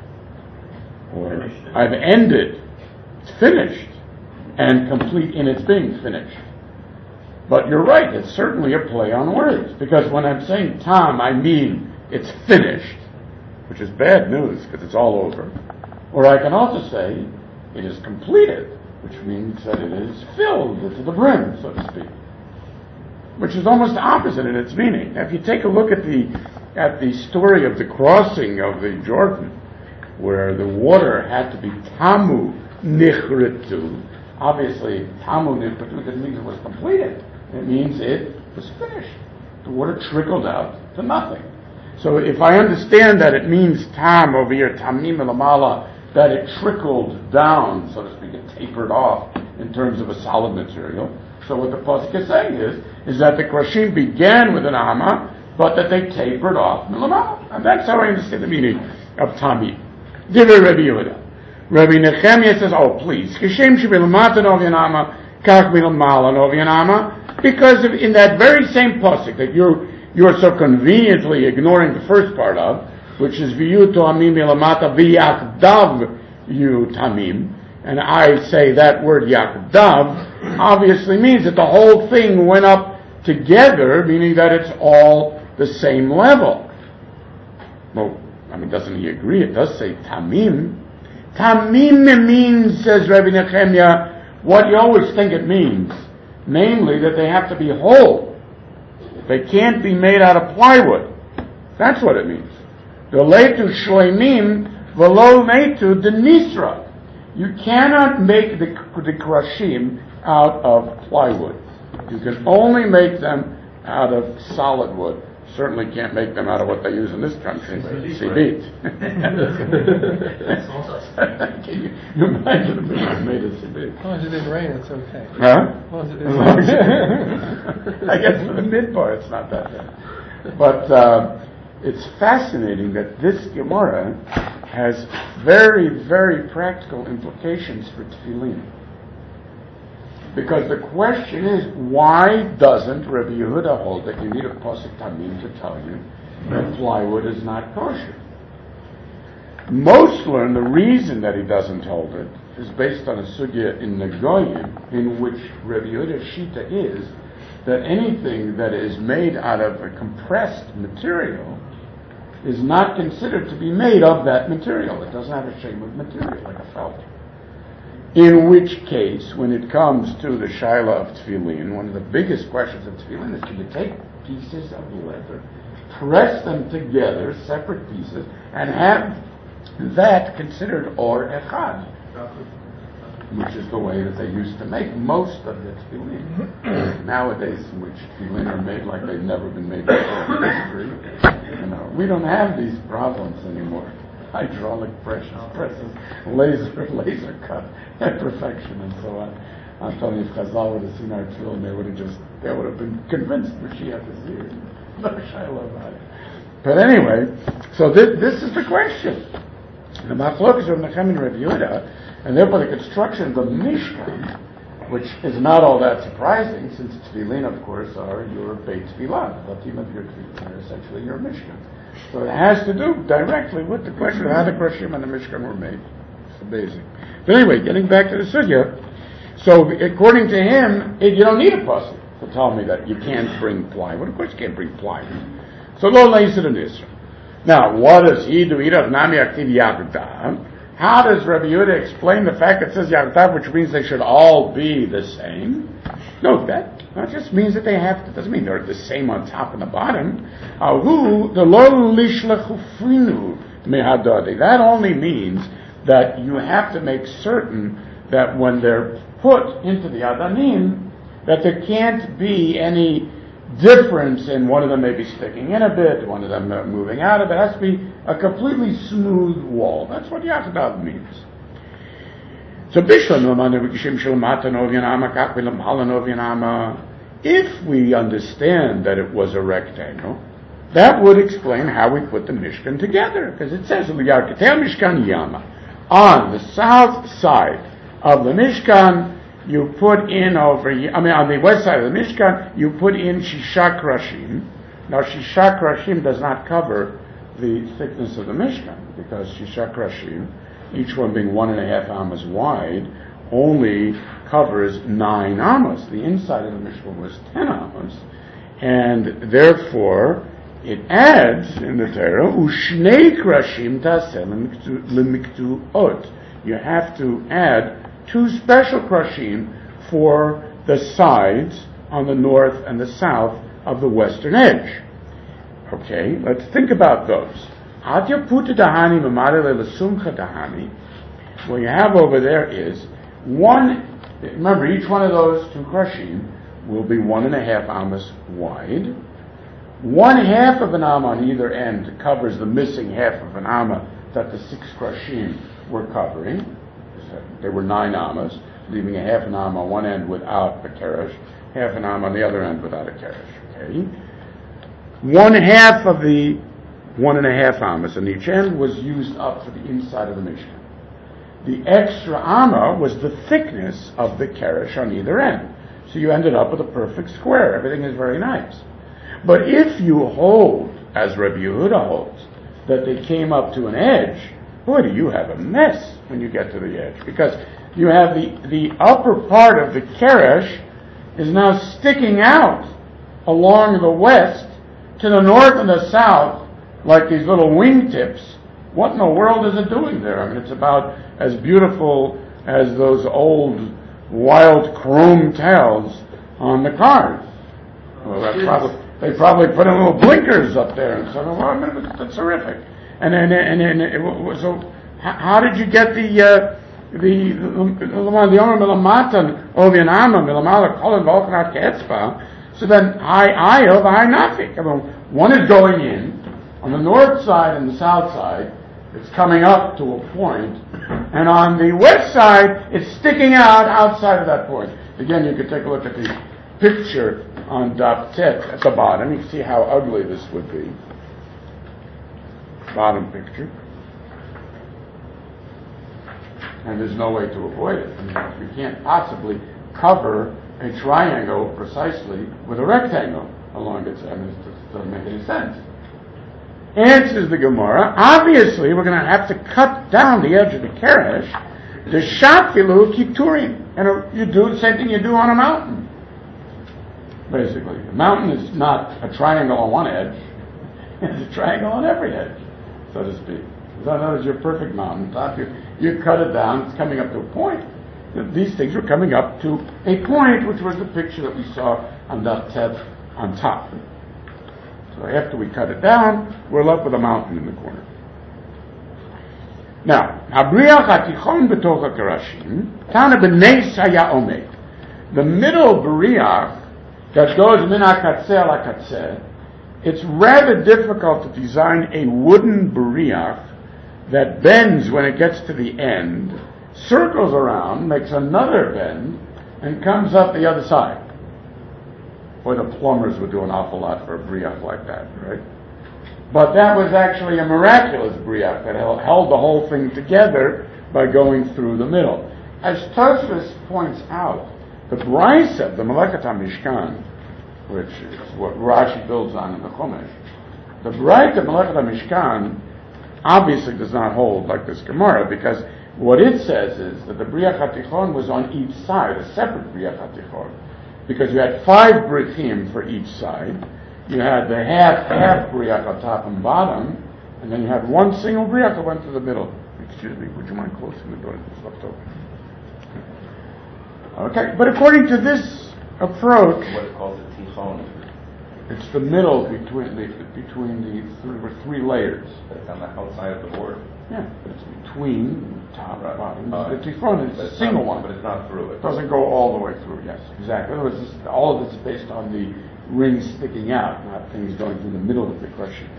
Or I've ended. It's finished. And complete in its being finished. But you're right, it's certainly a play on words. Because when I'm saying tam, I mean it's finished, which is bad news because it's all over. Or I can also say it is completed, which means that it is filled to the brim, so to speak. Which is almost opposite in its meaning. Now, if you take a look at the story of the crossing of the Jordan, where the water had to be tamu nichritu, obviously tamu nichritu doesn't mean it was completed. It means it was finished. The water trickled out to nothing. So if I understand that it means tam over here, tamim elamala, that it trickled down, so to speak, it tapered off in terms of a solid material. So what the pasuk is saying is that the krashim began with an amma, but that they tapered off milamala. And that's how I understand the meaning of tamim. Divrei Rabbi Yehuda. Rabbi Nechemiah says, oh please, kishem shebilamata novian amma, kach milamala novian amma, because in that very same pasuk that you're so conveniently ignoring the first part of, which is v'yu to'amim ilamata v'yachdav yu tamim, and I say that word yachdav obviously means that the whole thing went up together, meaning that it's all the same level. Well, I mean, doesn't he agree? It does say tamim. Tamim means, says Rabbi Nechemiah, what you always think it means, namely that they have to be whole. They can't be made out of plywood. That's what it means. The leitu shleimim v'lo leitu denisra. You cannot make the krashim out of plywood. You can only make them out of solid wood. Certainly can't make them out of what they use in this country, cibit. Can you imagine if it was made of cibit?
As long as it didn't rain, it's okay.
Huh?
As long as it didn't rain.
I guess for the mid part it's not that bad. But it's fascinating that this Gemara has very, very practical implications for tefillin. Because the question is, why doesn't Rabbi Yehuda hold that you need a pasuk tamim to tell you that plywood is not kosher? Most learn the reason that he doesn't hold it is based on a sugya in Nagoyim, in which Rabbi Yehuda's shita is that anything that is made out of a compressed material is not considered to be made of that material. It doesn't have a shame of material, like a felt. In which case, when it comes to the shaila of tefillin, one of the biggest questions of tefillin is, can you take pieces of leather, press them together, separate pieces, and have that considered or echad? which is the way that they used to make most of the tefillin. Nowadays, in which tefillin are made like they've never been made before in history, we don't have these problems anymore. Hydraulic presses, laser cut at perfection, and so on. I'm telling you, if Chazal would have seen our tefillin, they would have been convinced Mashiach is here. No shayla about it. But anyway, so this is the question. The machlokas of Nechem and Rabbi Yehuda, and therefore the construction of the Mishkan, which is not all that surprising, since tefillin, of course, are your Beit Tefillah. The Latim of your tefillin are essentially your Mishkan. So it has to do directly with the question of how the Krashim and the Mishkan were made. It's amazing. But anyway, getting back to the sugya, so according to him, you don't need a pasuk to tell me that you can't bring plywood. Of course you can't bring plywood. So lo leised in Israel. Now, what does he do? How does Rabbi Yehuda explain the fact that it says Yardav, which means they should all be the same? No, that just means that they have to, doesn't mean they're the same on top and the bottom. That only means that you have to make certain that when they're put into the Adanim, that there can't be any difference in one of them maybe sticking in a bit, one of them moving out of it. It has to be a completely smooth wall. That's what Yachdav means. So if we understand that it was a rectangle, that would explain how we put the Mishkan together, because it says Mishkan Yama. On the south side of the Mishkan, you put in on the west side of the Mishkan, you put in Shisha Krashim. Now, Shisha Krashim does not cover the thickness of the Mishkan, because Shisha Krashim, each one being 1.5 amas wide, only covers 9 amas. The inside of the Mishkan was 10 amas, and therefore it adds in the Torah, Ushnei Krashim tasem lemiktu ot. You have to add 2 special krashim for the sides on the north and the south of the western edge. Okay, let's think about those. What you have over there is one, remember each one of those 2 krashim will be 1.5 amas wide. 1/2 of an amma on either end covers the missing half of an amma that the 6 krashim were covering. There were 9 amas, leaving 1/2 an amma on one end without a keresh, 1/2 an amma on the other end without a keresh. Okay, 1/2 of the 1.5 amas on each end was used up for the inside of the Mishkan. The extra amma was the thickness of the keresh on either end. So you ended up with a perfect square. Everything is very nice. But if you hold, as Rabbi Yehuda holds, that they came up to an edge, boy, do you have a mess when you get to the edge. Because you have the upper part of the keresh is now sticking out along the west to the north and the south like these little wingtips. What in the world is it doing there? I mean, it's about as beautiful as those old wild chrome tails on the cars. Well, they probably put in little blinkers up there and so on. Well, that's terrific. So how did you get the so then one is going in on the north side and the south side. It's coming up to a point, and on the west side it's sticking out outside of that point. Again, you could take a look at the picture on Daf Tet at the bottom. You can see how ugly this would be. Bottom picture. And there's no way to avoid it. I mean, you can't possibly cover a triangle precisely with a rectangle along its end. It just doesn't make any sense. Answers the Gemara, obviously we're going to have to cut down the edge of the keresh, the shafilu kiturim, and you do the same thing you do on a mountain. Basically, a mountain is not a triangle on one edge; it's a triangle on every edge, so to speak. So in other words, your perfect mountain top, you cut it down; it's coming up to a point. These things were coming up to a point, which was the picture that we saw on that Tet on top. So after we cut it down, we're left with a mountain in the corner. Now, Habriach Hatichon B'toch HaKarashim, Tana B'neis Haya Omed. The middle B'riach that goes min HaKatzeh al HaKatzeh, it's rather difficult to design a wooden B'riach that bends when it gets to the end, circles around, makes another bend, and comes up the other side. Boy, the plumbers would do an awful lot for a B'riach like that, right? But that was actually a miraculous B'riach that held the whole thing together by going through the middle. As Tosfos points out, the Brisa, the Melekat HaMishkan, which is what Rashi builds on in the Chumash, the Brisa, Melekat HaMishkan, obviously does not hold like this Gemara, because what it says is that the B'riach HaTichon was on each side, a separate B'riach HaTichon, because you had 5 Brichim for each side. You had the half B'riach on top and bottom, and then you had one single B'riach that went to the middle. Excuse me, would you mind closing the door? It's left open. Okay, but according to this approach,
What it calls a tichon.
it's the middle between the three layers.
It's on the outside of the board.
Yeah, but it's between top and bottom.
Right.
The tichon is a single one.
But it's not through it.
It doesn't go all the way through, yes, exactly. In other words, all of this is based on the rings sticking out, not things going through the middle of the question.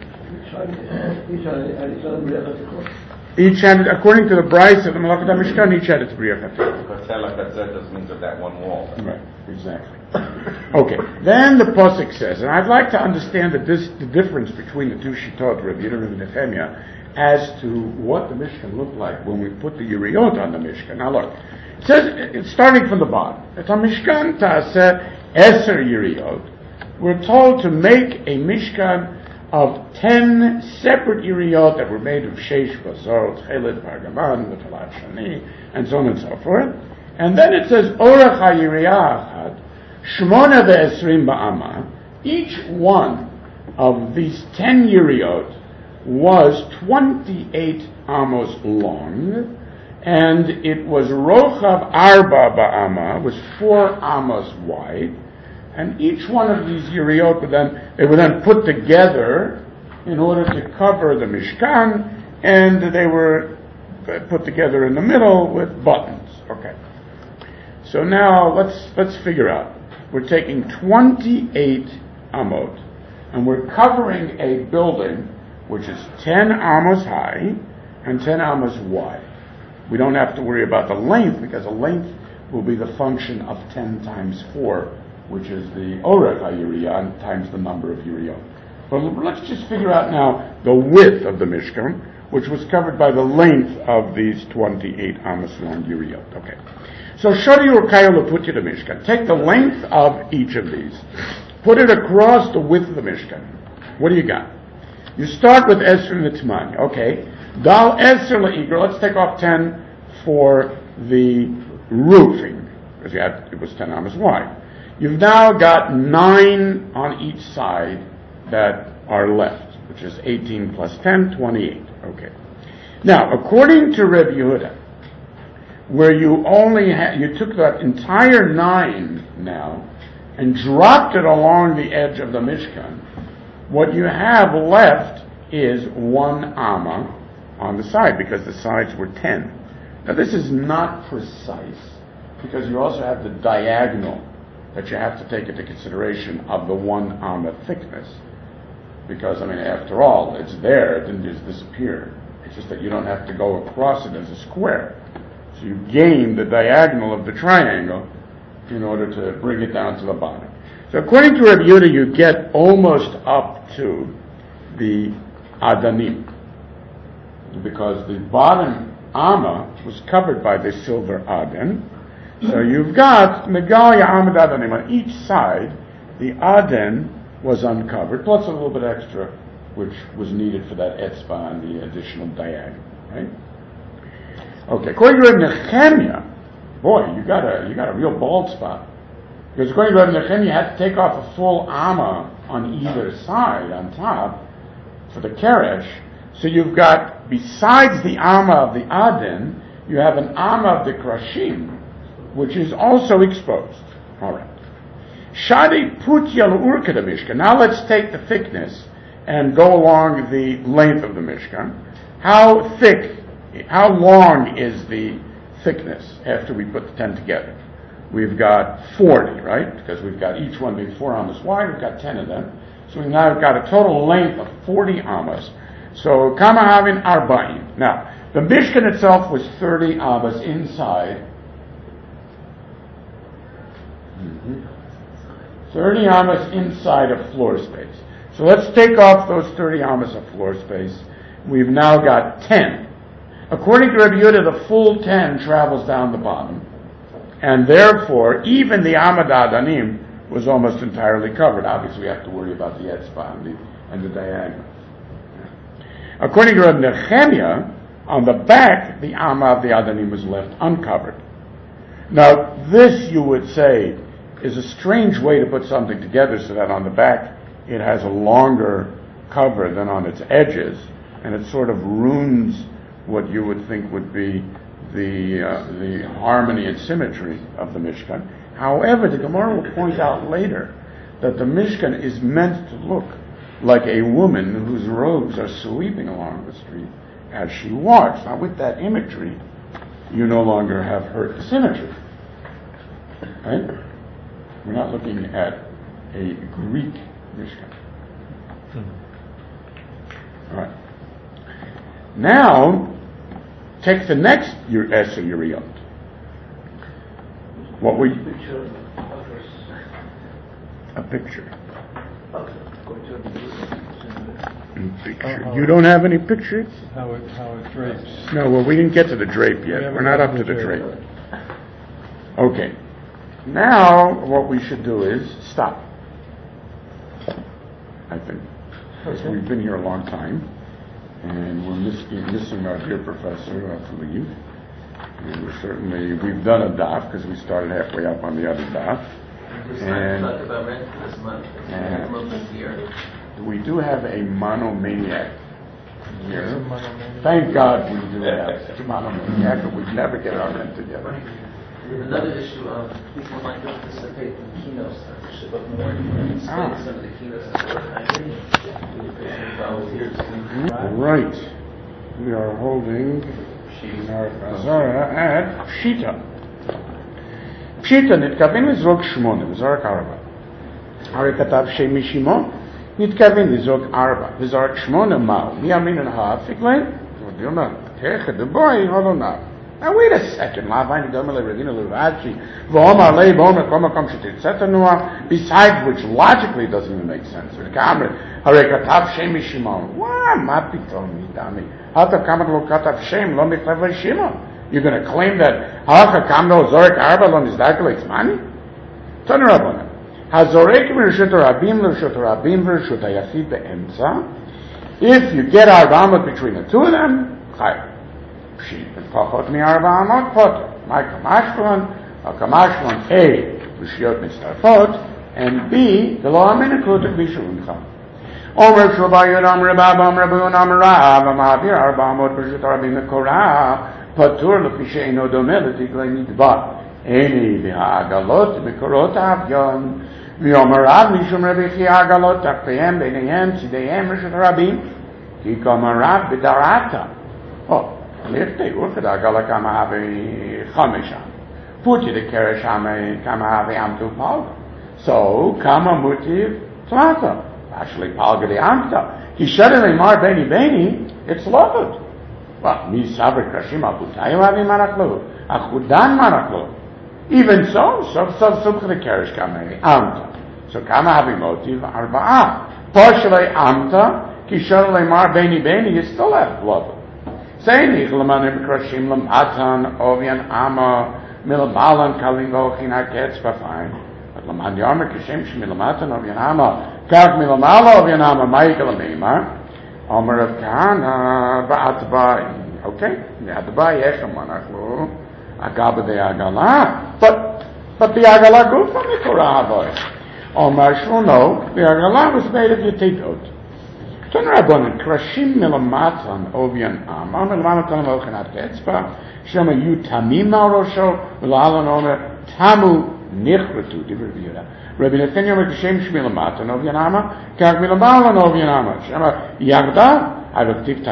Each had, according to the Brisa of the Melekat HaMishkan, each had its B'riach HaTichon.
Katzeh HaKatzeh just means of that one wall.
Right, exactly. Okay, then the Pasuk says, and I'd like to understand the difference between the two Shittot, Rabbi Yehuda and Nehemiah, as to what the Mishkan looked like when we put the Yeriot on the Mishkan. Now look, it says, it's starting from the bottom. It's a Mishkan Ta'aseh Eser Yeriot. We're told to make a Mishkan of 10 separate Yeriot that were made of Sheish, Bazor, Tchelet, Pargaman, V'talat Shani, and so on and so forth. And then it says, Orach HaYiriyah Achad, Shmona Ve'esrim Ba'ama. Each one of these 10 Yeriot was 28 amos long, and it was Rochav Arba Ba'ama, was 4 amos wide, and each one of these Yeriot were then put together in order to cover the Mishkan, and they were put together in the middle with buttons. Okay. So now let's figure out. We're taking 28 amot, and we're covering a building which is 10 amos high and 10 amos wide. We don't have to worry about the length, because the length will be the function of 10 times 4, which is the Orach HaYiriyah times the number of Yiriyot. But let's just figure out now the width of the Mishkan, which was covered by the length of these 28 amos long Yiriyot. Okay. So Shari Urkayo Leputya the Mishkan. Take the length of each of these, put it across the width of the Mishkan. What do you got? You start with Esr Nitmani. Okay. Dal Esr Le'igr. Let's take off 10 for the roofing, because it was 10 amos wide. You've now got 9 on each side that are left, which is 18 plus 10, 28. Okay. Now, according to Reb Yehuda, where you took that entire 9 now and dropped it along the edge of the Mishkan, what you have left is 1 amma on the side, because the sides were 10. Now, this is not precise, because you also have the diagonal that you have to take into consideration of the 1 amma thickness. Because, after all, it's there, it didn't just disappear. It's just that you don't have to go across it as a square. So you gain the diagonal of the triangle in order to bring it down to the bottom. So according to Rabbi Yehuda, you get almost up to the Adanim, because the bottom amma was covered by the silver Aden. So you've got Megalia Amad Adanim. On each side, the Aden was uncovered, plus a little bit extra, which was needed for that etzba and the additional diagonal, right? Okay, according to Reb Nehemiah, boy, you got a real bald spot. Because according to Reb Nehemiah, you had to take off a full amma on either side, on top, for the keresh. So you've got, besides the amma of the Aden, you have an amma of the krashim, which is also exposed. All right. Shadi putya l'urka the Mishkan. Now let's take the thickness and go along the length of the Mishkan. How thick How long is the thickness after we put the 10 together? We've got 40, right? Because we've got each one being 4 amas wide. We've got 10 of them. So we've now got a total length of 40 amas. So kama havin arba'in. Now, the Mishkan itself was 30 amas inside. 30 amas inside of floor space. So let's take off those 30 amas of floor space. We've now got 10. According to Rabbi Yehuda, the full 10 travels down the bottom. And therefore, even the Amad Adanim was almost entirely covered. Obviously, we have to worry about the etzba and the diagonal. According to Rabbi Nechemia, on the back, the Amad of the Adanim was left uncovered. Now, this, you would say, is a strange way to put something together so that on the back it has a longer cover than on its edges, and it sort of ruins what you would think would be the harmony and symmetry of the Mishkan. However, the Gemara will point out later that the Mishkan is meant to look like a woman whose robes are sweeping along the street as she walks. Now, with that imagery, you no longer have her symmetry. Right? We're not looking at a Greek Mishkan. All right. Now, take the next Eser Yeriot. What we... A picture. You don't have any pictures?
How it drapes.
No, well, we didn't get to the drape yet. We're not up to the drape. Okay. Now, what we should do is stop. I think. Because we've been here a long time, and we're missing our dear professor to leave. And we've done a daf, because we started halfway up on the other daf. And we do have a monomaniac here. Thank God we do have a monomaniac, but we'd never get our men together.
Another issue of people might participate in keynotes at the Shabbat morning. Explain some of the keynotes that
Right. We are holding our Azara at Pshita. Pshita נתכוון לזרוק 8, וזרק 4. הרי כתב שם משמעון, נתכוון לזרוק 4, וזרק 8 מהו? מי אמין ההפך להם? ודיונה, תכף דבוי, הולו נע. Now wait a second, besides which logically it doesn't even make sense. You're going to claim that if you get our Rambam between the two of them, פחות מ400 פוטר. מה כמשלון? הכמשלון A, רשויות מצטרפות, and B, זה לא המנקות כפי שהונחה. אומר שלבא יודם רבא באמר רבון אמר רב, המעביר 400 ברשות הרבים מקורה, פטור לפי שאינו דומה לתקלי נדבק. איני בהעגלות מקורות האביון, ואומר רב משום רבי כי העגלות תחתיהם ביניהם צידיהם רשות הרבים, כי כאמר רב בדרתה. Lifte urke da gala kama have khamisha. Puti de kereshame kama have amtu palga. So kama mutiv tlata. Actually palga de amta. He suddenly mar beni. It's loved. Well, mi saber krashim abutayu have maraklu. Achudan maraklu. Even so de keresh kama amta. So kama have motiv arba'a. Partially amta. Ki suddenly mar beni is still have loved. Say Nichlamanim Krashim Lam Atan Ovian Ama Milabalan Kalingo Hinakets Bafine. But Laman Yarmer Kashim Shmilamatan Ovian Ama Kak Milamala Ovian Ama Michael Mima Omer of Kana Ba'atbai. Okay? Yadbai Echamanaklu Agaba de Agala. But the Agala go from the Korah. Omer Shuno, the Agala was made of Yatidot. Ton Rabbanan, Krashim Milamatan Ovian Am, Milamatan Ochanat Ketzpa, Shema Yu Tamim Rosho, Milalan Omer, Tamu Nichretu, Divervira. Rabbi Nathaniel Kashem Shmilamatan Ovian Ama, Kag Milamalan Ovian Ama, Shema Yagda, Avaktiv Tamim.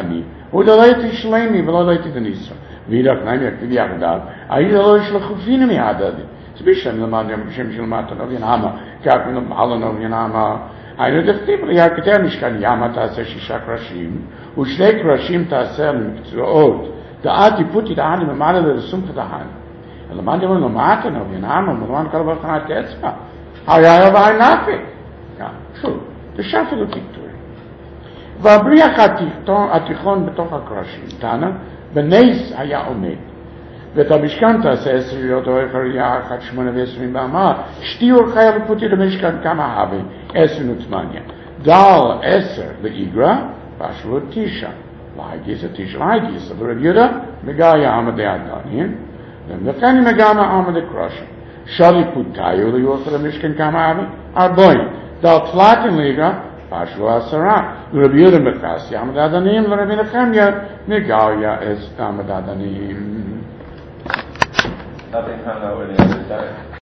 ודלתי שלמי ולא דלתי דניסו. וידק נעים יקטיב יחדיו, היית לא ישלחו פינו מיהדדי. זה בשם למד שם שלמדת נובין המה, כך מלמעלה נובין המה. היינו דכתיב לי, הכתר משכן ימה תעשה 6 קרשים, ו2 קרשים תעשה למקצועות. דעתי פוטי דעני ממעלה לסומך דהני. למד יאמר למדת נובין המה, מלמד כל ברכנת אצבע. היה והי נפק. שוב, זה שפל ותקטורי. והבריח התיכון בתוך הקרשים, תנא, בנס היה עומד. ואת המשכן תעשה 10 להיות אורך הראייה 1 28 באמה, שתיור חייב ופוטי למשכן כמה הווה, 10 נותמניה. דל 10 לאיגרא, פשוט 9. להגיסה 9 להגיסה, ורב יהודה מגעיה עמדי הדנים, ומכן מגעמה עמדי קרשים. שלי פוטיו ליוח למשכן כמה הווה, 40. דל פלטין לאיגרא, פשוט 10. ורב יהודה מקסי עמדי הדנים, ורבי נחמיה מגעיה עמדי הדנים.
Nothing found out where the other side.